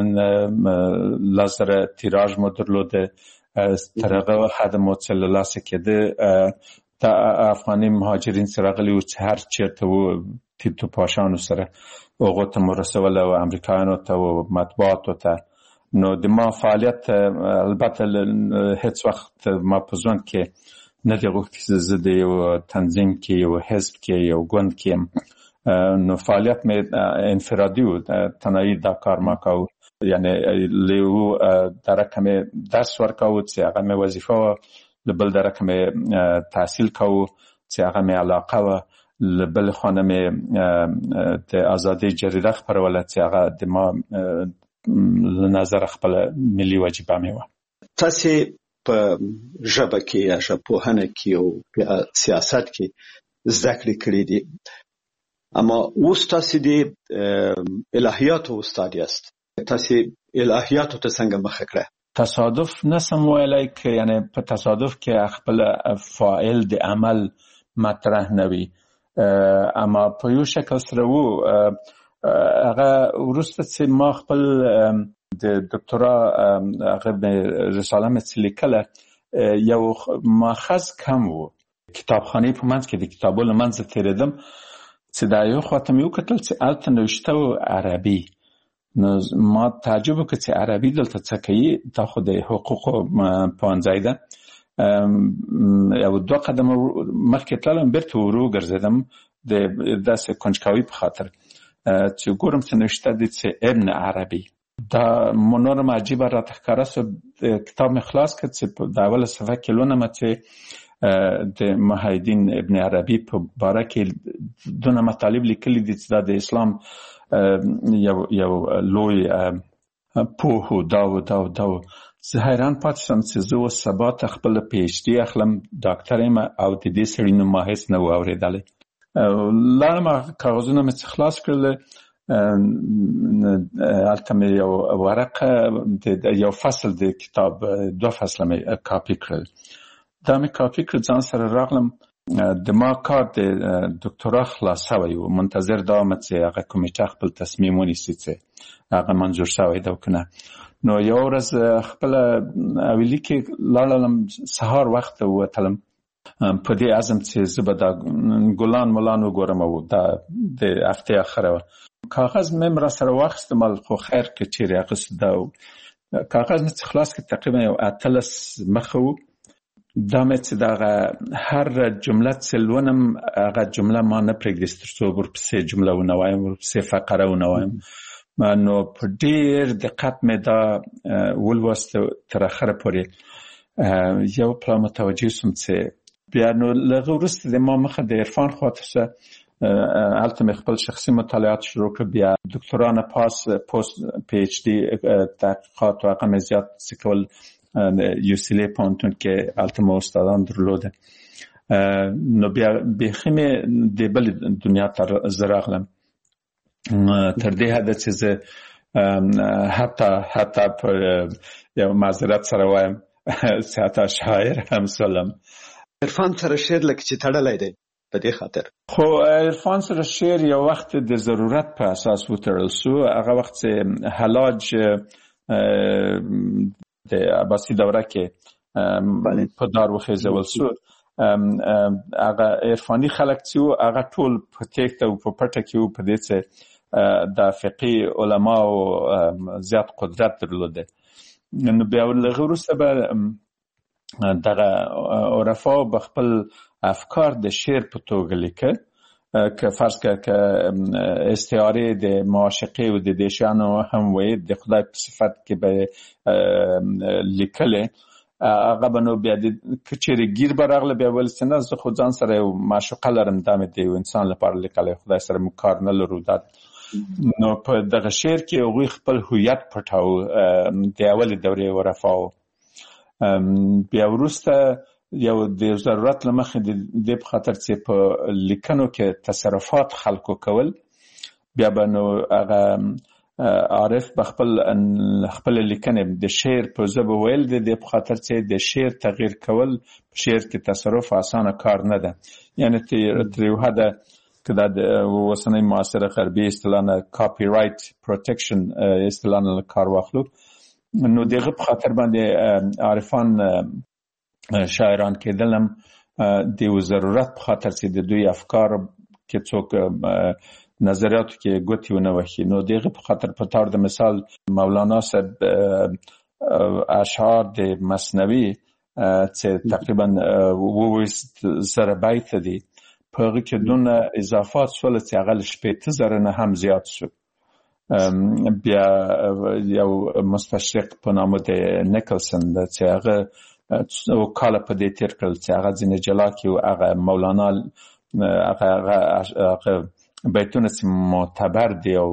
لس زره تیراژ مو درلوده. تر هغه حده مو چې له لاسه کېده د افغاني مهاجرین چې راغلي وو چې هر چېرته وو تیتو پاشانو سره هغو ته مو رسوله او امریکایانو ته او مطبوعاتو ته. نو د ما فعالیت البته هیڅ وخت ما په ژوند کې نه دی غوښتي چې زه د یو تنظیم کې یو حزب کې یو ګوند کې یم. نو فعالیت مې انفرادي و، تنهایی دا کار ما کاوه. یعنې له یو درکه مې درس ورکاوه چې هغه مې وظیفه وه، له بل درکه مې تحصیل کاوه چې هغه مې علاقه وه، له بلې خوا نه مې د ازادۍ جریده خپروله چې هغه د ما له نظره خپله ملي وجیبه مې وه. تاسې په ژبه کې یا ژبپوهنه کې او سیاست کې زده کړې کړې دي، اما اوس تاسې د الهیاتو استاد یاست. تاسې الهیاتو ته څنګه مخه کړه؟ تصادف نسم ویلی که یعنی په تصادف کې خپل فاعل د عمل مطرح نه وي، اما په یو شکل سره وو. هغه وروسته چې ما خپل د دکتورا هغه رساله مې چې لیکله یو ماخذ کم و. کتابخانې په منځ کې د کتابو له منځه تېرېدم چې دا یو خواته مې وکتل چې هلته نوشته و عربي. نو ما تعجب وکړ چې عربي دلته څه کوي؟ دا خو د حقوقو پوهنځی ده. یو دوه قدمه مخکې تللم، بیرته ورو ګرځېدم د داسې کنجکاوي په خاطر چې ګورم چې نوشته دي چې ابن عربي. دا منورم عجیبه راته ښکاره سو. کتاب مې خلاص کړ چې د اوله صفحه کې لولم چې د محیدین ابن عربي په باره کې دونه مطالب لیکلي دي چې دا د اسلام یو یو لوی پوه دا و دا و دا و. زه حیران پاتې شم چې زه اوس سبا ته خپله پی ایچ ډي اخلم، ډاکټر یم او د دې سړي نوم ما هېڅ نه و اورېدلی. لاړم کاغذونه مې څه خلاص کړل. هلته مې یو ورقه یو فصل د کتاب دوه فصله مې کاپي کړل. دا مې کاپي کړل، ځان سره راغلم. د ما کار د دکتورا خلاص شوی و، منتظر دا وم چې هغه کمیټه خپل تصمیم ونیسي چې هغه منظور شوی ده که نه. نو یو ورځ خپله اویلي کې لاړلم، سهار وخت ووتلم په دې عزم چې زه به دا ګلان ملان وګورم او دا د هفتې اخره وه. کاغذ مې را سره واخیستم، خو خیر که چیرې اخیست دا کاغذ مې چې خلاص کړ تقریبا یو اتلس مخه و. دا مې چې دغه هر جمله چې لولم هغه جمله ما نه پرېږدي تر څو ورپسې جمله ونه وایم، ورپسې فقره ونه وایم. نو په ډېر دقت مې دا ولوسته تر اخره پورې. یو پلا متوجه شوم چې بیا نو له هغه وروسته د ما مخه د عرفان خواته شه. هلته مې خپل شخصي مطالعات شروع کړ. بیا دکتورا نه پاس پوست پی ایچ ډي تحقیقات و هغه مې زیات څه کول. یو سی لی پوهنتون کې هلته مو استادان درلوده نو بیا بیخي مې د بل دنیا ته زه راغلم تر دې حده چې زه حتی حتی په یو معذرت سره وایم چې حتی شاعر هم سلم. عرفان سره شعر لکه چې تړلی دی په دې خاطر خو عرفان سره شعر یو وخت د ضرورت په اساس وتړل سو. هغه وخت چې حلاج د عباسي دوره کې په دار وخیزول سو، هغه عرفاني خلک چې هغه ټول په تېښته او په پټه کې وو، په دې چې د فقهي علماو زیات قدرت درلوده. نو بیا له هغه وروسته به دغه عرفا به خپل افکار د شعر په توګه لیکه، که فرض کړه که استعارې د معاشقې او د دې شیانو هم وایي، د خدای په صفت کې به لیکلې، هغه به نو بیا که چیرې ګیر به راغله بیا ویل چې نه زه خو ځان سره یو معشوقه لرم، دا مې د یو انسان لپاره لیکلی، خدای سره موږ کار نه لرو. دا نو په دغه شعر کې هغوی خپل هویت پټاو د اولې دورې عرفاو. بیا وروسته یو د ضرورت له مخې د دې په خاطر چې په لیکنو کې تصرفات خلکو کول، بیا به نو هغه عارف به خپل خپل لیکنې د شعر په ژبه ویل د دې په خاطر چې د شعر تغییر کول په شعر کې تصرف اسانه کار نه ده. یعنی تر یو حده که دا د اوسنۍ معاصره غربي اصطلاح کاپي رایټ پروټیکشن اصطلاح کار واخلو، نو دغه په خاطر باندې عارفان شاعران کېدل هم د یو ضرورت په خاطر چې د دوی افکار کې څوک نظریاتو کې ګوتې ونه وهي. نو دغه په خاطر په طور د مثال مولانا صاحب اشعار د مثنوي چې تقریبا اوویست زره بیت دي، په هغه کې دونه اضافات شول چې هغه له شپېته زره نه هم زیات شو. بیا یو مستشرق په نامه د نیکلسن چې هغه او کاله په دې تیر کړل چې هغه ځینې جلا کړي او هغه مولانا هغه بیتونه چې معتبر دي او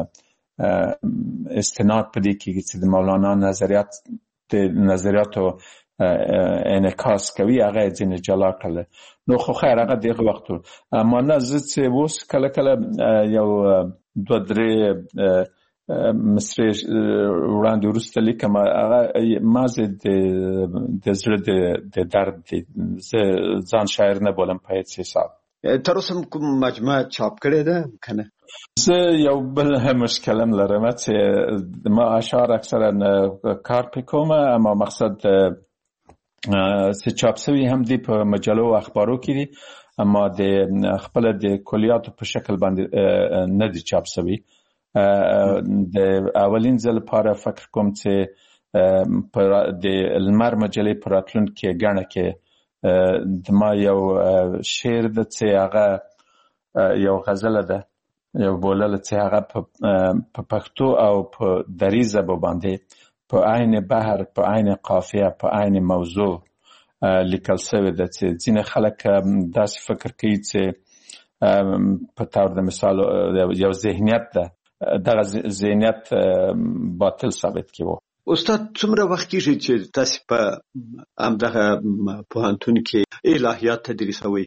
استناد په دې کې چې د مولانا نظریات د نظریاتو انعکاس کوي، هغه ځینې جلا کړل. نو خو خیر هغه دغه وخت و. اما نه زه چې اوس کله کله یو دوه درې مصرې وړاندې وروسته لیکم، هغه ما زه د زړه د درد دی، زه ځان شاعر نه بولم په هیڅ حساب. تر اوسه کوم مجموعه چاپ کړې ده که نه؟ زه یو بل هم مشکل هم لرم چې ما اشعار اکثرا کار پې کوم، اما مقصد چې چاپ سوي هم دي په مجلو او اخبارو کې دي، اما د خپل د کلیاتو په شکل باندې نه دي چاپ سوي. د اولین ځل لپاره فکر کوم چې د لمر مجلې په راتلونکي ګڼه کې د ما یو شعر ده چې هغه یو غزله ده، یو بولله چې هغه په پښتو او په دري ژبه باندې په عین بحر، په عین قافیه، په عین موضوع لیکل شوی ده چې ځینې خلک داسې فکر کوي چې په طور د مثال یو ذهنیت ده، دغه ذهنیت باطل ثابت کیږي. استاد څومره وخت کېږي چې تاسو په همدغه پوهنتون کې الهیات تدریسوئ؟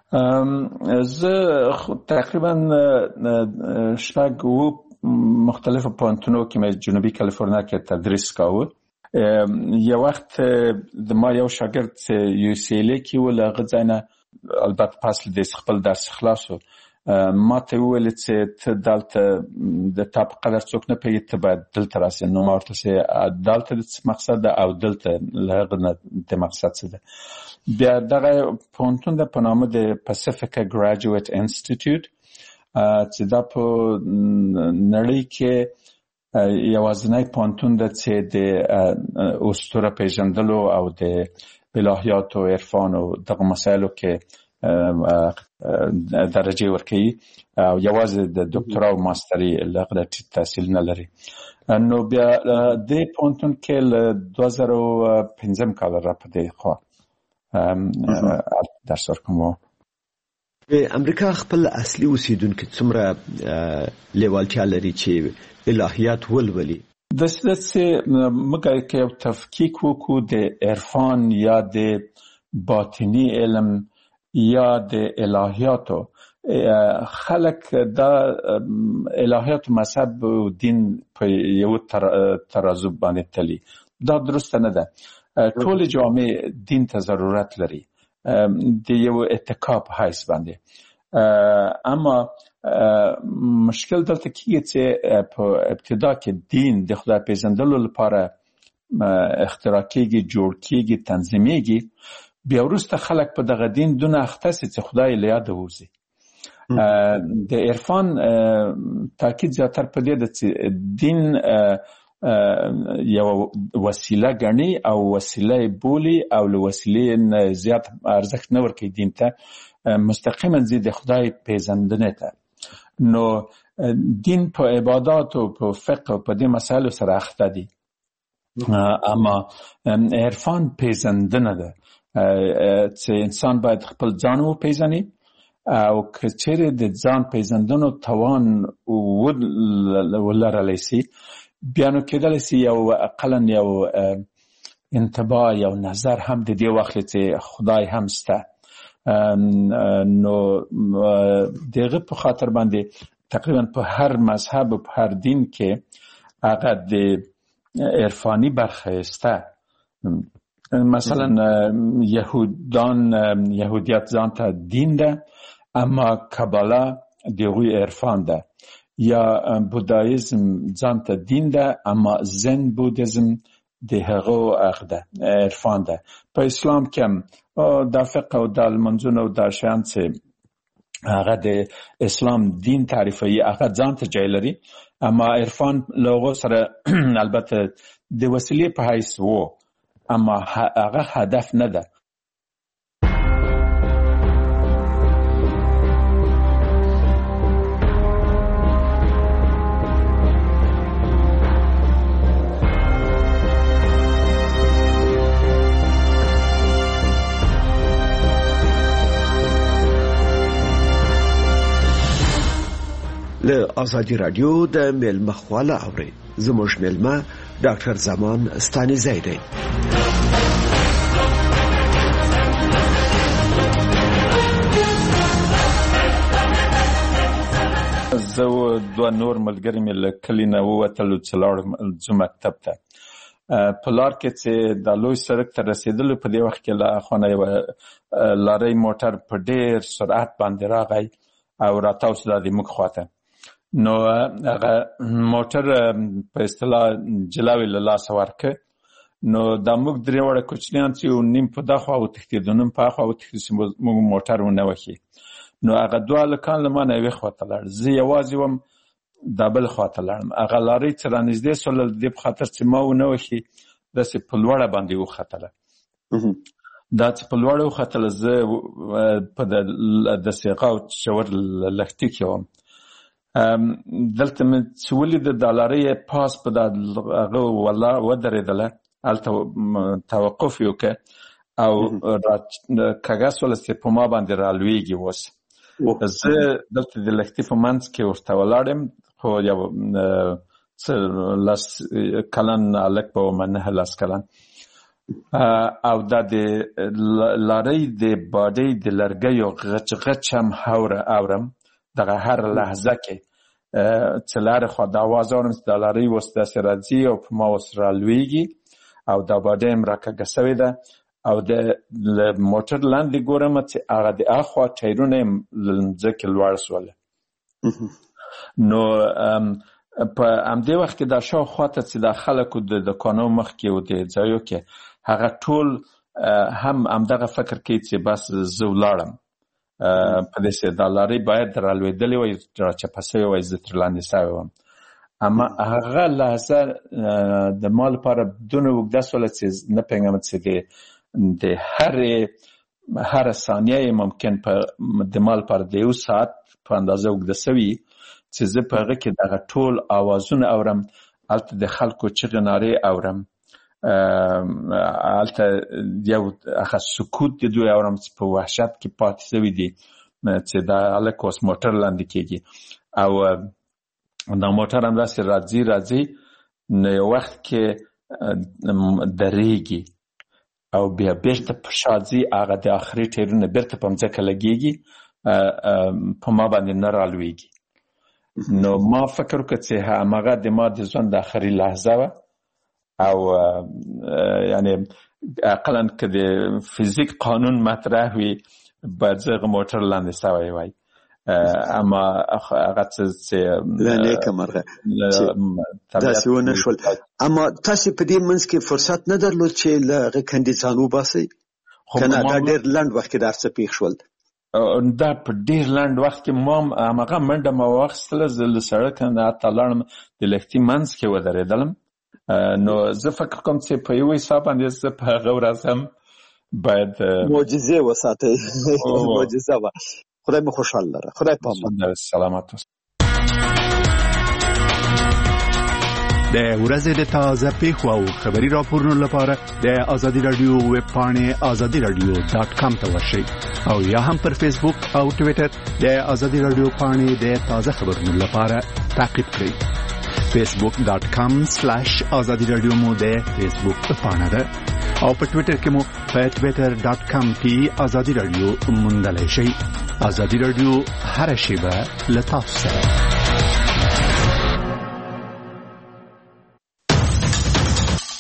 زه تقریبا شپږ اووه مختلفو پوهنتونو کې مې جنوبي کالیفورنیا کې تدریس کاوه. یو وخت د ما یو شاګرد چې یو سی ال کې و، له هغه ځای نه البته پس له دې خپل درس خلاصو، ما ته وویل چې ته دلته د تا په قدر څوک نه پوهېږي، ته باید دلته راسې. نو ما ورته چې دلته د څه مقصد ده او دلته له هغه نه د مقصد څه ده. بیا دغه پوهنتون ده په نامه د پاسیفیکا ګراجویټ انسټیټیوټ چې دا په نړۍ کې یوازینی پوهنتون ده چې د اسطوره پېژندلو او د الهیاتو، عرفان او دغه مسایلو کې درجه ورکوي او یوازې د دکترا او ماستري لغه ټیټ تحصیل نه لري. نو بیا د پوهنتون کې له دوه زره پنځم کال را په دې خوا درس ورکوم. د امریکا خپل اصلي اوسیدونکو څومره لیوالتیا لري چې الهیات ولولي؟ داسې چې موږ که یو تفکیک وکړو د عرفان یا د باطني علم یا د الهیاتو خلک دا الهیات مذهب او دین په یو ترازو باندې تلي. دا درسته نه ده. ټول جامعه دین ته ضرورت لري د یو اتکا په حیث باندې. اما مشکل دلته کیږي چې په ابتدا کې دین د خدای پیژندلو لپاره اختراع کیږي، جوړ کیږي، تنظیمیږي، بیا وروسته خلک په دغه دین دونه اخته سي چې خدای له یاده وځي. د عرفان تاکید زیاتر په دې ده چې دین یو وسیله ګڼي او وسیله بولي او له وسیلې نه زیات ارزښت نه ورکوي دین ته، مستقیما ځي د خدای پیژندنې ته. نو دین په عبادات او په فقه او په دې مسایلو سره اخته دي، اما عرفان پیژندنه ده چې انسان باید خپل ځان وپیژني او که چیرې د ځان پیژندنو توان ولرلی سي، بیا نو کېدلی سي یو اقلا یو انطباع، یو نظر هم د دې واخلي چې خدای هم سته. نو دغه په خاطر باندې تقریبا په هر مذهب او په هر دین کې هغه د عرفانی برخه سته. مثلا یهودان یهودیت ځان ته دین ده، اما کابالا دغوی عرفان ده. یا بودایزم ځان ته دین ده، اما زن بودیزم د هغو عقده عرفان ده. په اسلام کې هم دا فقه او دا المنځونه او دا شیان چې هغه د اسلام دین تعریفوي هغه ځان ته جای لري، اما عرفان له هغو سره البته د وسیلې په حیث و، اما هغه هدف نه ده. له آزادی رادیو د میلمه خواله اوري. زموږ میلمه ډاکټر زمان ستانیزی دی. زه دوه نور ملګري مې له کلي نه ووتلو چې لاړم ځو مکتب ته. په لار کې چې د لوی سړک ته رسېدلو په دې وخت کې له اخوانه یوه لارۍ موټر په ډېر سرعت باندې راغی او راتاو سو د موږ خواته. نو هغه موټر په اصطلاح جلاوې له لاسه ورکړ. نو دا موږ درې واړه کوچنیان چې نیم په دا خوا وتښتېدو، نیم په هغه خوا وتښتېدو چې موږ موټر ونه وهي. نو هغه دوه هلکان له ما نه یوې خوا ته لاړل، زه یوازې وم دا بل خوا ته لاړم. هغه لارۍ چې رانږدې سوله د دې په خاطر چې ما ونه وهي داسې په لوړه باندې وختله. دا چې په لوړه وختله، زه په داسې غوط ژور لښتي کې وم. دلته مې چې ولیده دا لارۍ پاس په دا هغه ودرېدله، هلته توقف یې وکړه او کږه سوله چې په ما باندې رالویږي. اوس زه دلته د لښتي په منځ کې ورته ولاړ یم، خو یو څه لس کلن هلک به ومه، نهه لس کلن. او دا د لارۍ د باډۍ د لرګیو غچ غچ هم اورم دغه هر لحظه کې چې لارې خوا د اواز اورم چې دا لارۍ اوس داسې راځي او په ما اوس رالویږي او دا باډۍ هم راکږه سوې ده او د موټر لاندې ګورم چې هغه د اخوا ټایرونه یې له مځکې لوړ سوله. نو په همدې وخت کې دا شاوخوا ته چې دا خلکو د دکانو مخکې او د ځایو کې هغه ټول هم همدغه فکر کوي چې بس زه ولاړم، په داسې دا لارۍ باید رالوېدلې وای، راچپه سوې وای، زه تر لاندې سوی وم. اما هغه لحظه د ما لپاره دونه اوږده سوله چې نه پوهېږم چې د هرې هره ثانیه یې ممکن په د ما لپاره د یو ساعت په اندازه اوږده سوي چې زه په هغه کې دغه ټول اوازونه اورم. هلته د خلکو چغې نارې اورم، هلته یو هغه سکوت د دوی اورم چې په وحشت کې پاتې سوي دي چې دا هلک اوس موټر لاندې کېږي او دا موټر هم داسې راځي راځي نو یو وخت کې درېږي. او بیا بیرته په شاځي هغه د آخري ټیرونه بیرته په مځکه لګیږي په ما باندې نه رالویږي. نو ما فکر وکړ چې هماغه د ما د ژوند د آخري لحظه وه او یعنی اقلا که د فیزیک قانون مطرح وي باید زه هغه موټر لاندې سوی وای. اما هغه څه نیکه مرغه داسې ونه شول. اما تاسې په دې منځ کې فرصت نه درلود چې له هغه کندې ځان وباسئ؟ که نه دا ډېر لنډ وخت کې دا هر څه پېښ شول؟ دا په ډېر لنډ وخت کې ما هماغه منډه مې واخیستله. زه له سړک نه حتی لاړم د لښتي منځ کې ودرېدلم. نو زه فکر کوم چې په یو حساب باندې زه په هغه ورځ هم باید معجزې وساتئ. معجزه وه. خدای مو خوشحال لره. خدای پامان. سلامت اوسه. د ورځې د تازه پیښو او خبري راپورونو لپاره د آزادي رادیو ویب پاڼې آزادي رادیو ډاټ کام ته ورشئ او یا هم پر فیسبوک او ټویټر د آزادي رادیو پاڼې د تازه خبرونو لپاره تعقیب کړئ. فیسبوک ډاټ کام سلیش آزادي رادیو مو د فیسبوک پاڼه ده او په ټویټر کې مو په ټویټر ډاټ کام کې آزادي رادیو موندلای شئ. آزادي رادیو هر شیبه له تاسو سره.